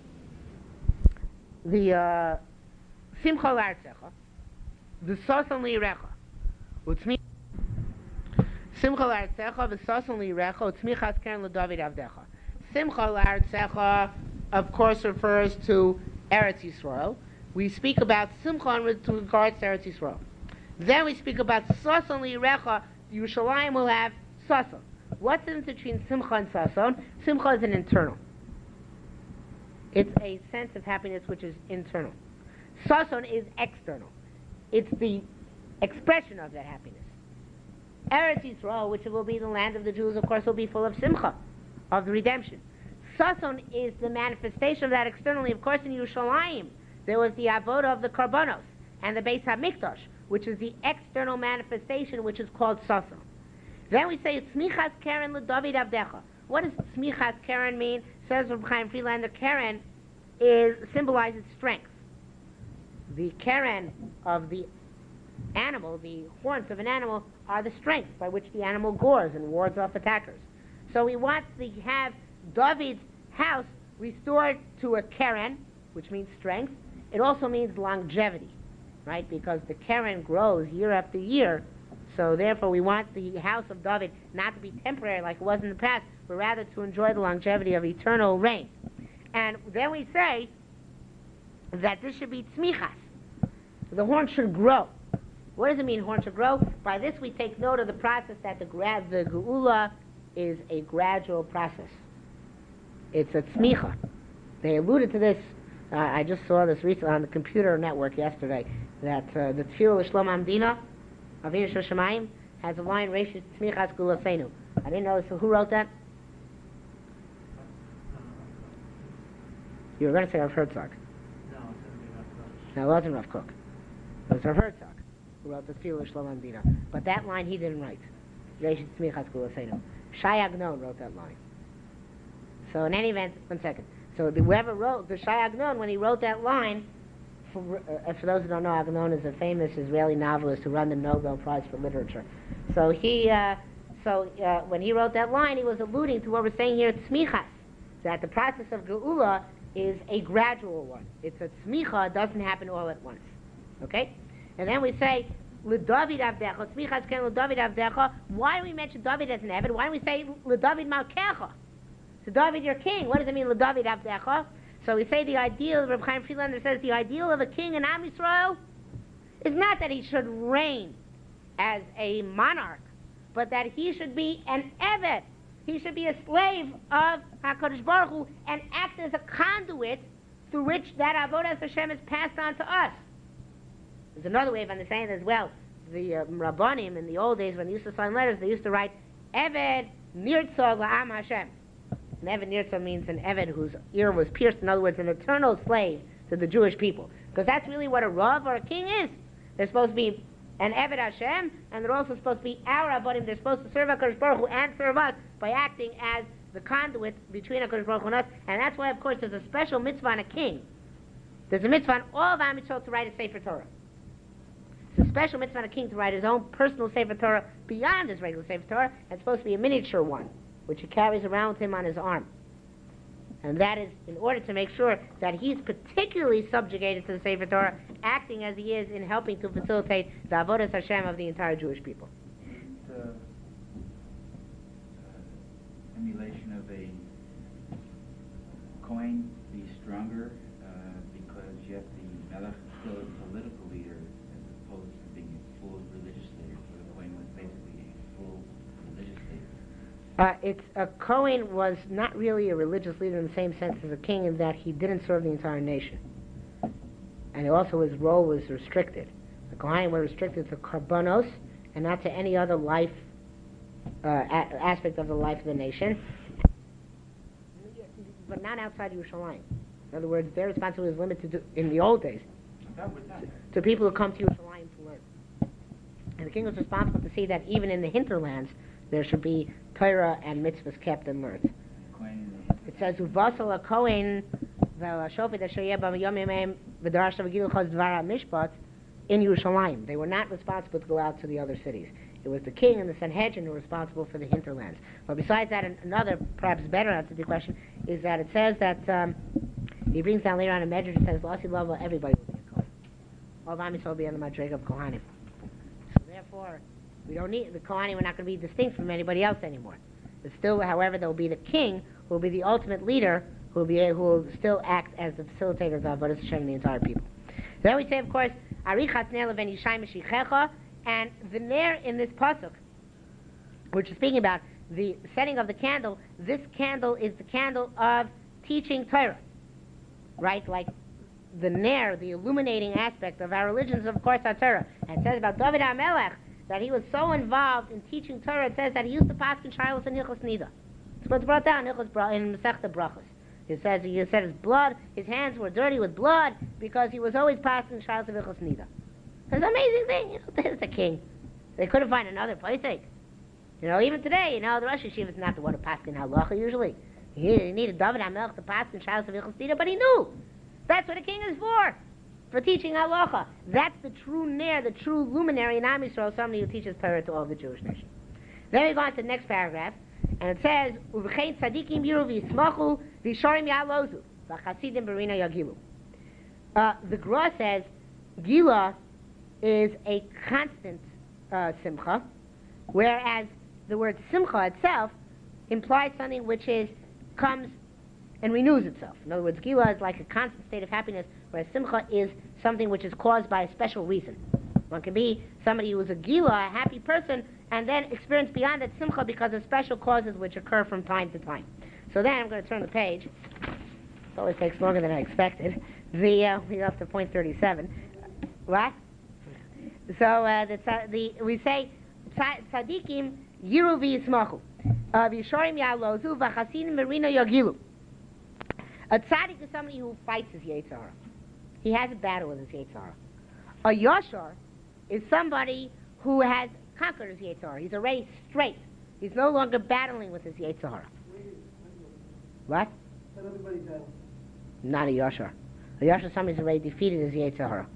the uh, Simcha L'Artzecha, the Sasan Li'Recha, Utzmi Simcha L'Artzecha, V'Sasan Li'Recha, Utzmichas Keren L'David Avdecha. Simcha L'Artzecha, of course, refers to Eretz Yisrael. We speak about Simcha in regards to Eretz Yisrael. Then we speak about Sasan Li'Recha. Yerushalayim will have Sasan. What's the difference between Simcha and Sasan? Simcha is an internal. It's a sense of happiness which is internal. Sasan is external. It's the expression of that happiness. Eretz Yisrael, which will be the land of the Jews, of course, will be full of Simcha, of the redemption. Sasan is the manifestation of that externally. Of course, in Yerushalayim, there was the avodah of the Karbanos and the Beis HaMikdash, which is the external manifestation, which is called Sasan. Then we say, Tzmichas Keren L'David Avdecha. What does Tzmichas Keren mean? Says Reb Chaim Friedlander, Keren is, symbolizes strength. The Keren of the animal, the horns of an animal, are the strength by which the animal gores and wards off attackers. So we want to have David's house restored to a Keren, which means strength. It also means longevity, right? Because the Keren grows year after year. So therefore we want the house of David not to be temporary like it was in the past, but rather to enjoy the longevity of eternal reign. And then we say that this should be tzmichas. The horn should grow. What does it mean horn should grow? By this we take note of the process that the, gra- the geula is a gradual process. It's a tzmicha. They alluded to this, uh, I just saw this recently on the computer network yesterday, that uh, the Tefillah L'Shlom Amdina, Avinu Shel Shamayim, has a line, Reishis Tzmichas Gulasenu. I didn't know, so who wrote that? You were going to say Rav Herzog. No, it wasn't Rav Kook. It was Rav Herzog who wrote the Tefillah L'Shlom Amdina. But that line he didn't write. Reishis Tzmichas Gulasenu. Shai Agnon wrote that line. So in any event, one second. So the, whoever wrote, the Shai Agnon, when he wrote that line, for, uh, for those who don't know, Agnon is a famous Israeli novelist who won the Nobel Prize for Literature. So he, uh, so uh, when he wrote that line, he was alluding to what we're saying here, tzmichas, that the process of Geula is a gradual one. It's a tzmicha, it doesn't happen all at once. Okay? And then we say, L'David Avdecha, tzmichas ken L'David Avdecha. Why do we mention David as an Eved? Why don't we say L'David Malkecha? So David, your king. What does it mean, L'David Avdecha? So we say the ideal, Reb Chaim Friedlander says, the ideal of a king in Am Yisrael is not that he should reign as a monarch, but that he should be an Eved. He should be a slave of HaKadosh Baruch Hu and act as a conduit through which that Avodas Hashem is passed on to us. There's another way of understanding it as well. The uh, Rabbanim in the old days, when they used to sign letters, they used to write Eved Nirtzah La'am Hashem. An Eved Nirtzah means an Eved whose ear was pierced. In other words, an eternal slave to the Jewish people. Because that's really what a Rav or a king is. They're supposed to be an Eved Hashem, and they're also supposed to be our Rabbanim. They're supposed to serve HaKadosh Baruch Hu and serve us by acting as the conduit between HaKadosh Baruch Hu and us. And that's why, of course, there's a special mitzvah on a king. There's a mitzvah on all of Am Yisrael to write a Sefer Torah. It's a special mitzvah on a king to write his own personal Sefer Torah beyond his regular Sefer Torah. It's supposed to be a miniature one, which he carries around with him on his arm. And that is in order to make sure that he's particularly subjugated to the Sefer Torah, acting as he is in helping to facilitate the Avodas Hashem of the entire Jewish people. The uh, emulation of a coin be stronger uh, because yet the Melech is still a political leader as opposed to being a full religious leader. So the coin was basically a full religious leader. Uh, it's a Kohen was not really a religious leader in the same sense as a king, in that he didn't serve the entire nation, and also his role was restricted. The Kohen were restricted to karbanos and not to any other life uh, a- aspect of the life of the nation, but not outside Yerushalayim. In other words, their responsibility is limited to, in the old days, That was that. to people who come to Yerushalayim to learn. And the king was responsible to see that even in the hinterlands there should be Torah and mitzvahs kept and learned. Coin in the It says, "Uvasal a Kohen v'ashofet asher yeh b'yom yemem v'darash v'gilu chaz dvar mishpat in Yerushalayim." They were not responsible to go out to the other cities. It was the king and the Sanhedrin who were responsible for the hinterlands. But besides that, an- another perhaps better answer to the question is that it says that um, he brings down later on a measure. It says, "Lasi lava, everybody will be a Kohen. All of Am Yisrael will be under the Madrega of Kohanim." So therefore, we don't need the Kohanim. We're not going to be distinct from anybody else anymore. But still, however, there will be the king who will be the ultimate leader, who will be who will still act as the facilitator of Avodas Hashem and the entire people. Then we say, of course, Arichat Ner Leven Yishai Meshichecha, and the Ner in this pasuk, which is speaking about the setting of the candle. This candle is the candle of teaching Torah, right? Like the Ner, the illuminating aspect of our religion is, of course, our Torah. And it says about David HaMelech that he was so involved in teaching Torah. It says that he used to pass in Shilos and Hilchos Nida. It's what's brought down in Masechta Brachos. It says he said his blood, his hands were dirty with blood because he was always passing Shilos and Hilchos Nida. It's an amazing thing. You know, there's the king. They couldn't find another place. Like, you know, even today, you know, the Rosh Yeshiva is not the one to pass in halacha usually. He, he needed David HaMelech to pass in Shilos and Hilchos Nida, but he knew that's what a king is for. For teaching halacha. That's the true ner, the true luminary in Am Yisrael, somebody who teaches Torah to all the Jewish nation. Then we go on to the next paragraph, and it says, "U'v'chein tzadikim yiru v'yismachu v'yishorim ya'alozu v'chasidim berina yagilu." Uh, the Gra says, Gila is a constant uh, simcha, whereas the word simcha itself implies something which is comes and renews itself. In other words, Gila is like a constant state of happiness, whereas Simcha is something which is caused by a special reason. One can be somebody who is a Gila, a happy person, and then experience beyond that Simcha because of special causes which occur from time to time. So then I'm going to turn the page. It always takes longer than I expected. The uh, we're up to point thirty-seven. What? So uh, the, the we say tzadikim yiru v'yismachu v'yishorim ya'alozu v'chasidim berina yagilu. A tzaddik is somebody who fights his Yetzer Hara. He has a battle with his Yetzer Hara. A yashar is somebody who has conquered his Yetzer Hara. He's already straight. He's no longer battling with his Yetzer Hara. What? That everybody's out. Not a Yashar. A Yashar, somebody's already defeated his Yetzer Hara.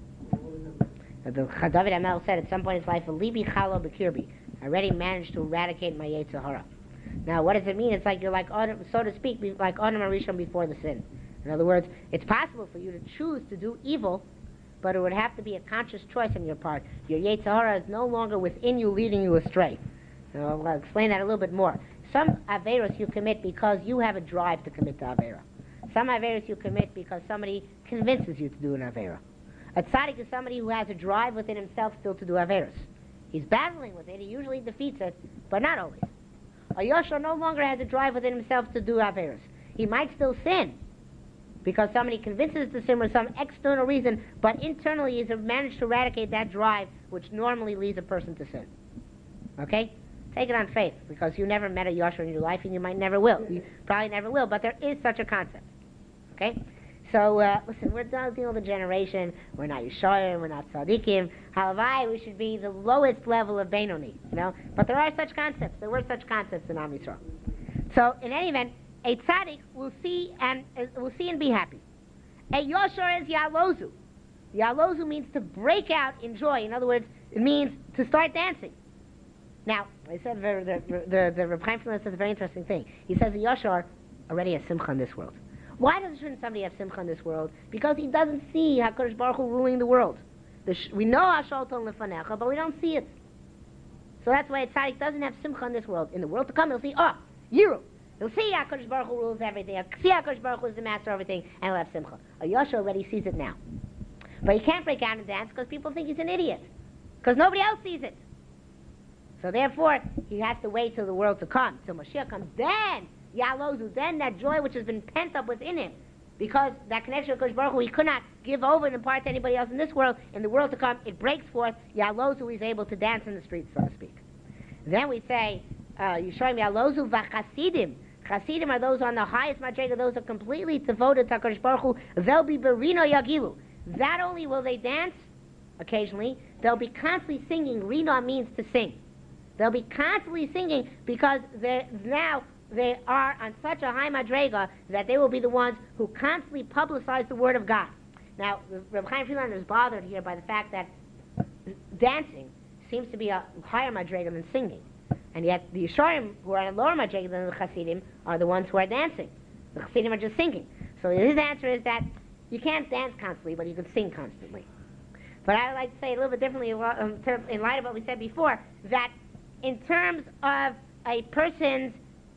The David Amel said at some point in his life, "Libi chalo b'kirbi." I already managed to eradicate my Yetzer Hara. Now, what does it mean? It's like you're like, Adam, so to speak, be- like Adam Arishon before the sin. In other words, it's possible for you to choose to do evil, but it would have to be a conscious choice on your part. Your Yetzer Hara is no longer within you, leading you astray. Now, I'll explain that a little bit more. Some Averos you commit because you have a drive to commit the Avera. Some Averos you commit because somebody convinces you to do an Avera. A tzaddik is somebody who has a drive within himself still to do Averos. He's battling with it, he usually defeats it, but not always. A Yashar no longer has a drive within himself to do Averos. He might still sin, because somebody convinces the sin for some external reason, but internally he's managed to eradicate that drive which normally leads a person to sin. Okay? Take it on faith, because you never met a Yashar in your life, and you might never will. You probably never will, but there is such a concept. Okay? So, uh, listen, we're not dealing with a generation, we're not Yesharim, we're not Tzadikim. Halavai, we should be the lowest level of Benoni, you know? But there are such concepts, there were such concepts in Am Yisrael. So, in any event, a tzaddik will see and uh, will see and be happy. A Yashar is Yalozu. Yalozu means to break out in joy. In other words, it means to start dancing. Now, I said the the the, the Reb Chaim says a very interesting thing. He says a Yashar already has simcha in this world. Why does shouldn't somebody have simcha in this world? Because he doesn't see HaKadosh Baruch Hu ruling the world. The sh- we know Hashal Ton Lefanecha, but we don't see it. So that's why a tzaddik doesn't have simcha in this world. In the world to come, he'll see, oh, Yiru. He'll see HaKadosh Baruch Hu rules everything. He'll see HaKadosh Baruch Hu is the master of everything, and he'll have simcha. A Yashar already sees it now. But he can't break out and dance because people think he's an idiot. Because nobody else sees it. So therefore, he has to wait till the world to come. Till Mashiach comes, then Yalozu, then that joy which has been pent up within him, because that connection with Kodesh Baruch Hu, he could not give over and impart to anybody else in this world. In the world to come, it breaks forth. Yalozu, he's able to dance in the streets, so to speak. Then we say, uh, Yisharim Yalozu v'chasidim. Chasidim are those on the highest madrega, those are completely devoted to Kodesh Baruch Hu. They'll be berino yagilu. Not only will they dance, occasionally, they'll be constantly singing. Rina means to sing. They'll be constantly singing because they're now they are on such a high madrega that they will be the ones who constantly publicize the word of God. Now, Reb Chaim Friedlander is bothered here by the fact that dancing seems to be a higher madrega than singing. And yet the Yesharim, who are on a lower madrega than the Chasidim, are the ones who are dancing. The Chasidim are just singing. So his answer is that you can't dance constantly, but you can sing constantly. But I would like to say a little bit differently in light of what we said before, that in terms of a person's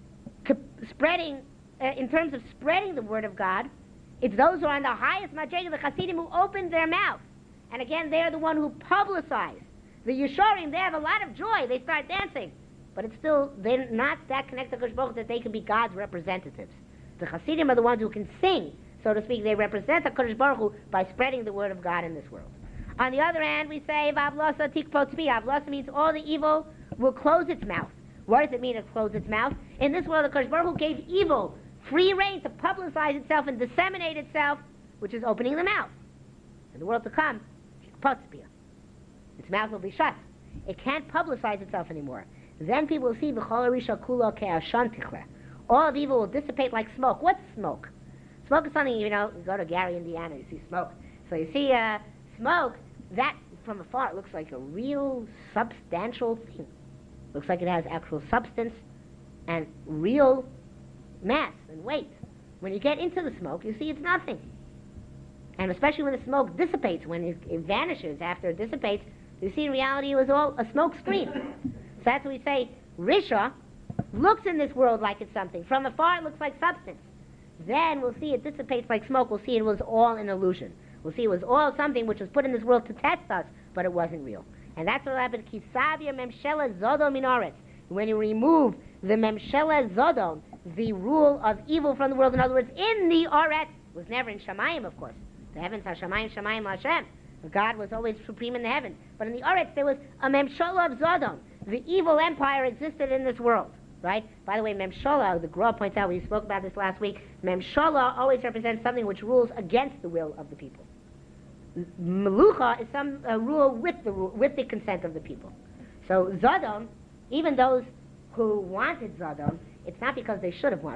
spreading, uh, in terms of spreading the word of God, it's those who are on the highest madrega, the Hasidim, who open their mouth. And again, they're the one who publicize. The Yesharim, they have a lot of joy. They start dancing. But it's still, they're not that connected to Kodesh Baruch Hu that they can be God's representatives. The Hasidim are the ones who can sing, so to speak. They represent the Kodesh Baruch Hu by spreading the word of God in this world. On the other hand, we say, V'avlosa tikpo tzvi. Avlosa means all the evil will close its mouth. What does it mean to close its mouth? In this world, the Kodesh Baruch Hu gave evil free rein to publicize itself and disseminate itself, which is opening the mouth. In the world to come, its mouth will be shut. It can't publicize itself anymore. Then people will see all of evil will dissipate like smoke. What's smoke? Smoke is something, you know, you go to Gary, Indiana, you see smoke. So you see uh, smoke, that from afar it looks like a real substantial thing. Looks like it has actual substance and real mass and weight. When you get into the smoke, you see it's nothing. And especially when the smoke dissipates, when it, it vanishes after it dissipates, you see in reality it was all a smoke screen. So that's what we say, Risha looks in this world like it's something. From afar it looks like substance. Then we'll see it dissipates like smoke. We'll see it was all an illusion. We'll see it was all something which was put in this world to test us, but it wasn't real. And that's what happened. Kisavia memshela zodom minoretz. When you remove the memshela zodom, the rule of evil from the world, in other words, in the oretz, it was never in Shamayim, of course. The heavens are Shamayim, Shamayim, Hashem. God was always supreme in the heavens. But in the oretz, there was a memshela of zodom. The evil empire existed in this world, right? By the way, memshela, the Gra points out, we spoke about this last week, memshela always represents something which rules against the will of the people. Melucha is some uh, rule with the with the consent of the people. So Zodom, even those who wanted Zodom, it's not because they should have wanted it.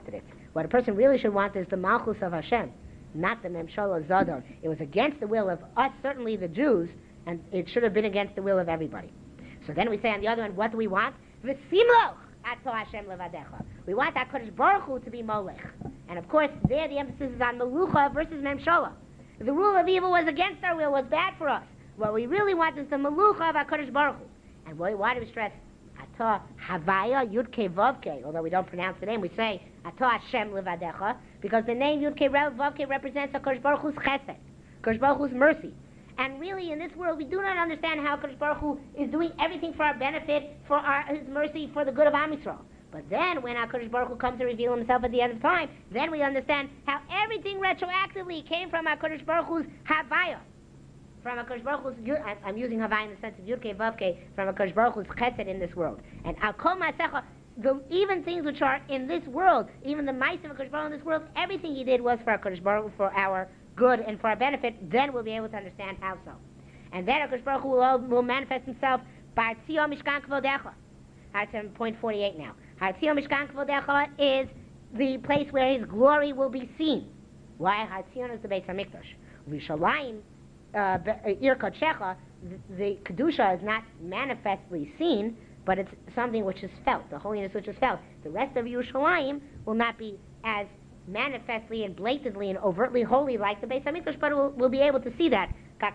What a person really should want is the Malchus of Hashem, not the Memshala Zadon. It was against the will of us, certainly the Jews, and it should have been against the will of everybody. So then we say on the other hand, what do we want? V'simloch ato Hashem levadecha. We want HaKadosh Baruch Hu to be Molech. And of course, there the emphasis is on Melucha versus Memshala. The rule of evil was against our will, was bad for us. What we really want is the Melucha of HaKadosh Baruch Hu. And why, why do we stress Ato Havaya Yudke Vavke? Although we don't pronounce the name, we say Ato Hashem levadecha, because the name Yudke Vavke represents HaKadosh Baruch Hu's chesed, HaKadosh Baruch Hu's mercy. And really, in this world, we do not understand how HaKadosh Baruch Hu is doing everything for our benefit, for our, His mercy, for the good of Am Yisrael. But then, when HaKadosh Baruch Hu comes to reveal Himself at the end of time, then we understand how everything retroactively came from HaKadosh Baruch Hu's Havaya, from HaKadosh Baruch Hu's, I'm using Havaya in the sense of Yudke Vavke, from HaKadosh Baruch Hu's chesed in this world. And Al Kol Ma'asecha, the even things which are in this world, even the mice of HaKadosh Baruch Hu in this world, everything He did was for HaKadosh Baruch Hu, for our good and for our benefit. Then we'll be able to understand how so. And then HaKadosh Baruch Hu will, will manifest Himself by Tzio Mishkan Kvodecha. That's in point forty-eight now. Tzio Mishkan Kvodecha is the place where His glory will be seen. Why? Hatzion is the Beis HaMikdash. Vishalayim, Ir Kodshecha, the Kedusha is not manifestly seen, but it's something which is felt, the holiness which is felt. The rest of Yerushalayim will not be as manifestly and blatantly and overtly holy like the Beis HaMikdash, but we'll, we'll be able to see that. At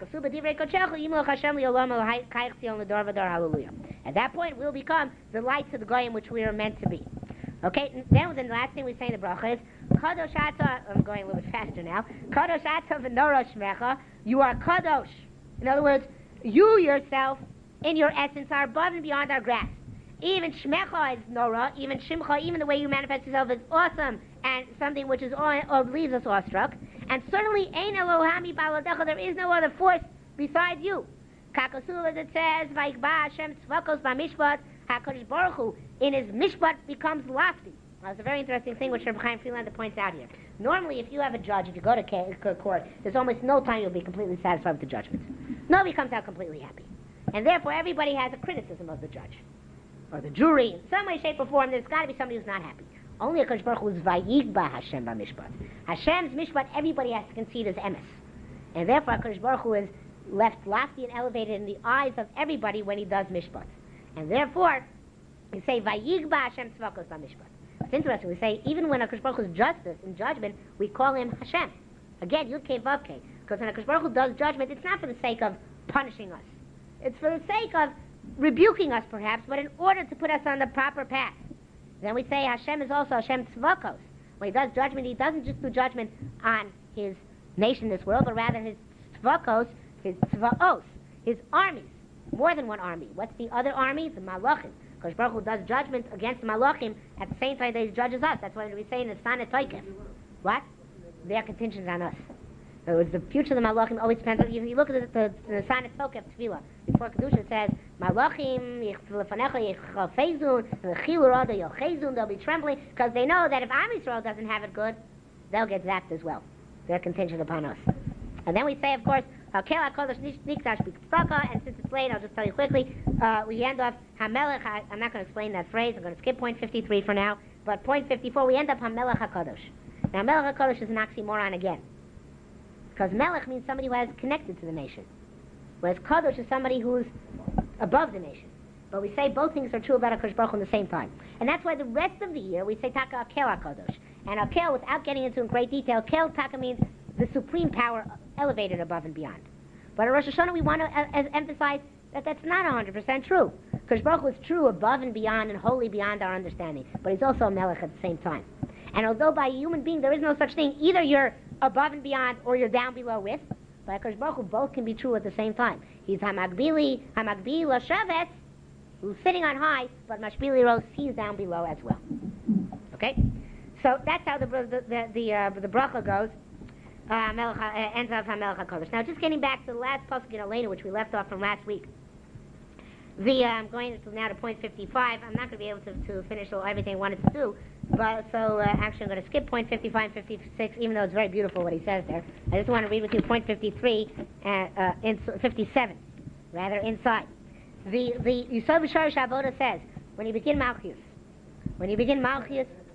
that point, we'll become the lights of the Goyim which we are meant to be. Okay, then the last thing we say in the bracha is, Kadosh Ata, I'm going a little bit faster now, Kadosh Ata v'nora shmecha, you are Kadosh. In other words, you yourself, in your essence, are above and beyond our grasp. Even Shmecha is Nora, even Shimcha, even the way you manifest yourself is awesome and something which is awe, or leaves us awestruck. And certainly, Ein Elohami Baladecha, there is no other force besides you. Kakosul, as it says, Vaikba Hashem Tzvakos B'mishpat, HaKadosh Baruch Hu, in His Mishpat becomes lofty. Now, it's a very interesting thing which Reb Chaim Friedlander points out here. Normally, if you have a judge, if you go to court, there's almost no time you'll be completely satisfied with the judgment. Nobody comes out completely happy. And therefore, everybody has a criticism of the judge or the jury. In some way, shape, or form, there's got to be somebody who's not happy. Only HaKadosh Baruch Hu is Vayigba Hashem B'mishpat. Hashem's Mishpat, everybody has to concede as emes. And therefore, HaKadosh Baruch Hu is left lofty and elevated in the eyes of everybody when He does Mishpat. And therefore, we say Vayigba Hashem Tzvakos B'mishpat. It's interesting, we say, even when HaKadosh Baruch Hu is justice and judgment, we call Him Hashem. Again, Yud Kei Vav Kei. Because when HaKadosh Baruch Hu does judgment, it's not for the sake of punishing us. It's for the sake of rebuking us, perhaps, but in order to put us on the proper path. Then we say Hashem is also Hashem Tzvakos. When He does judgment, He doesn't just do judgment on His nation, this world, but rather His Tzvakos, His Tzvaos, His armies. More than one army. What's the other army? The Malachim. Because Baruch Hu does judgment against the Malachim at the same time that He judges us. That's why we say in the Sana Toikef. What? They're contingent on us. In other words, the future of the Malachim always depends on, if you look at the, the, the Sana Toikef Tefillah, before Kedusha it says, Malachim, Yichlefanecha, Yichafezun, Yichilu Rada, Yochezun, they'll be trembling, because they know that if Am Yisrael doesn't have it good, they'll get zapped as well. They're contingent upon us. And then we say, of course, Hakel HaKodesh Nikdash B'Tzaka, and since it's late, I'll just tell you quickly, uh, we end up HaMelech, I'm not going to explain that phrase, I'm going to skip point fifty-three for now, but point fifty-four, we end up HaMelech HaKodesh. Now, Melech HaKodesh is an oxymoron again. Because Melech means somebody who has connected to the nation. Whereas Kadosh is somebody who's above the nation. But we say both things are true about HaKadosh Baruch Hu at the same time. And that's why the rest of the year we say Taka Akel HaKadosh. And Akel, without getting into in great detail, Kel Taka means the supreme power elevated above and beyond. But at Rosh Hashanah we want to uh, emphasize that that's not one hundred percent true. HaKadosh Baruch Hu is true above and beyond and wholly beyond our understanding. But He's also a Melech at the same time. And although by a human being there is no such thing, either you're above and beyond or you're down below with, by HaKadosh Baruch Hu, both can be true at the same time. He's Hamagbili, Hamagbili Lashavetz, who's sitting on high, but Mashbili Rose, he's down below as well. Okay? So that's how the the the, the, uh, the bracha goes. Uh, Melech, uh, ends up HaMelech HaKodesh. Now just getting back to the last pasuk in Elena, which we left off from last week. The, uh, I'm going to now to point fifty-five. I'm not going to be able to, to finish everything I wanted to do. But so uh, actually I'm going to skip point fifty-five and fifty-six, even though it's very beautiful what he says there. I just want to read with you point fifty-three and uh, in fifty-seven, rather inside. The the Yisod B'Sharish Avoda says when you begin Malchus, when you begin Malchus,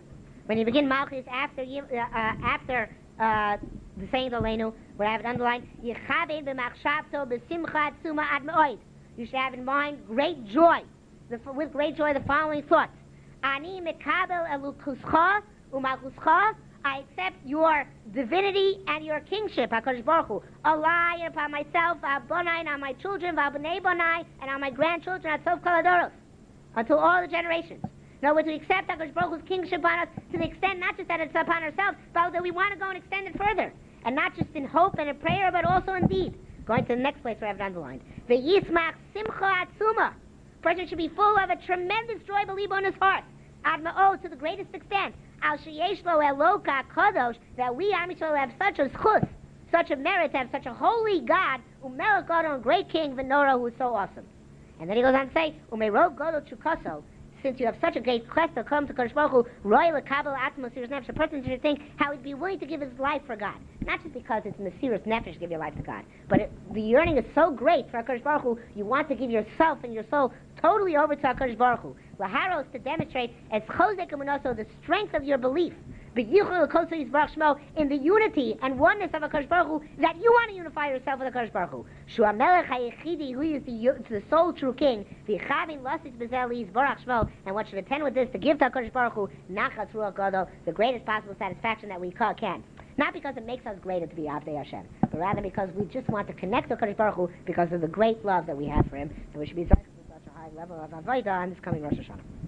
When you begin Malchus after you, uh, uh, after uh, the saying the Leinu, where I have it underlined, Yechavein b'machshavto b'simcha tzuma ad me'oid. You should have in mind great joy, the, with great joy the following thoughts. Ani mekabel elukuscha u'malchuscha. I accept your divinity and your kingship, HaKadosh Baruch Hu. Alai upon myself, v'abonai, and on my children, v'abonei bonai, and on my grandchildren, at Sof Kol Hadoros, until all the generations. In other words, we accept HaKadosh Baruch Hu's kingship on us to the extent not just that it's upon ourselves, but that we want to go and extend it further. And not just in hope and in prayer, but also in deed. Going to the next place where I have it underlined. V'yismach simcha atzuma. Person should be full of a tremendous joy, believe on his heart. Ad ma'od, to the greatest extent. Al sheyesh lo eloka kadosh, that we, Am Yisrael, have such a schus, such a merit, to have such a holy God, umelech Gadol, great king, v'nora, who is so awesome. And then he goes on to say, umerov Gadol chukaso, since you have such a great quest to come to Kodesh Baruch Hu, royal kabel atmos serious nefesh, a person should think how he'd be willing to give his life for God. Not just because it's mesirus nefesh to give your life to God, but it, the yearning is so great for Kodesh Baruch Hu, you want to give yourself and your soul totally over to Kodesh Baruch Hu. Laharos, to demonstrate as chozek emunaso, the strength of your belief, in the unity and oneness of HaKadosh Baruch Hu, that you want to unify yourself with HaKadosh Baruch Hu. Shu HaMelech HaYechidi, who is the, the sole true king, v'chavin lasich b'zel Yisborach Shmo, and what should attend with this, to give to HaKadosh Baruch Hu, nachas ruach gadol, the greatest possible satisfaction that we can. Not because it makes us greater to be Avdei Hashem, but rather because we just want to connect to HaKadosh Baruch Hu because of the great love that we have for Him, and we should be such a high level of Avodah on this coming Rosh Hashanah.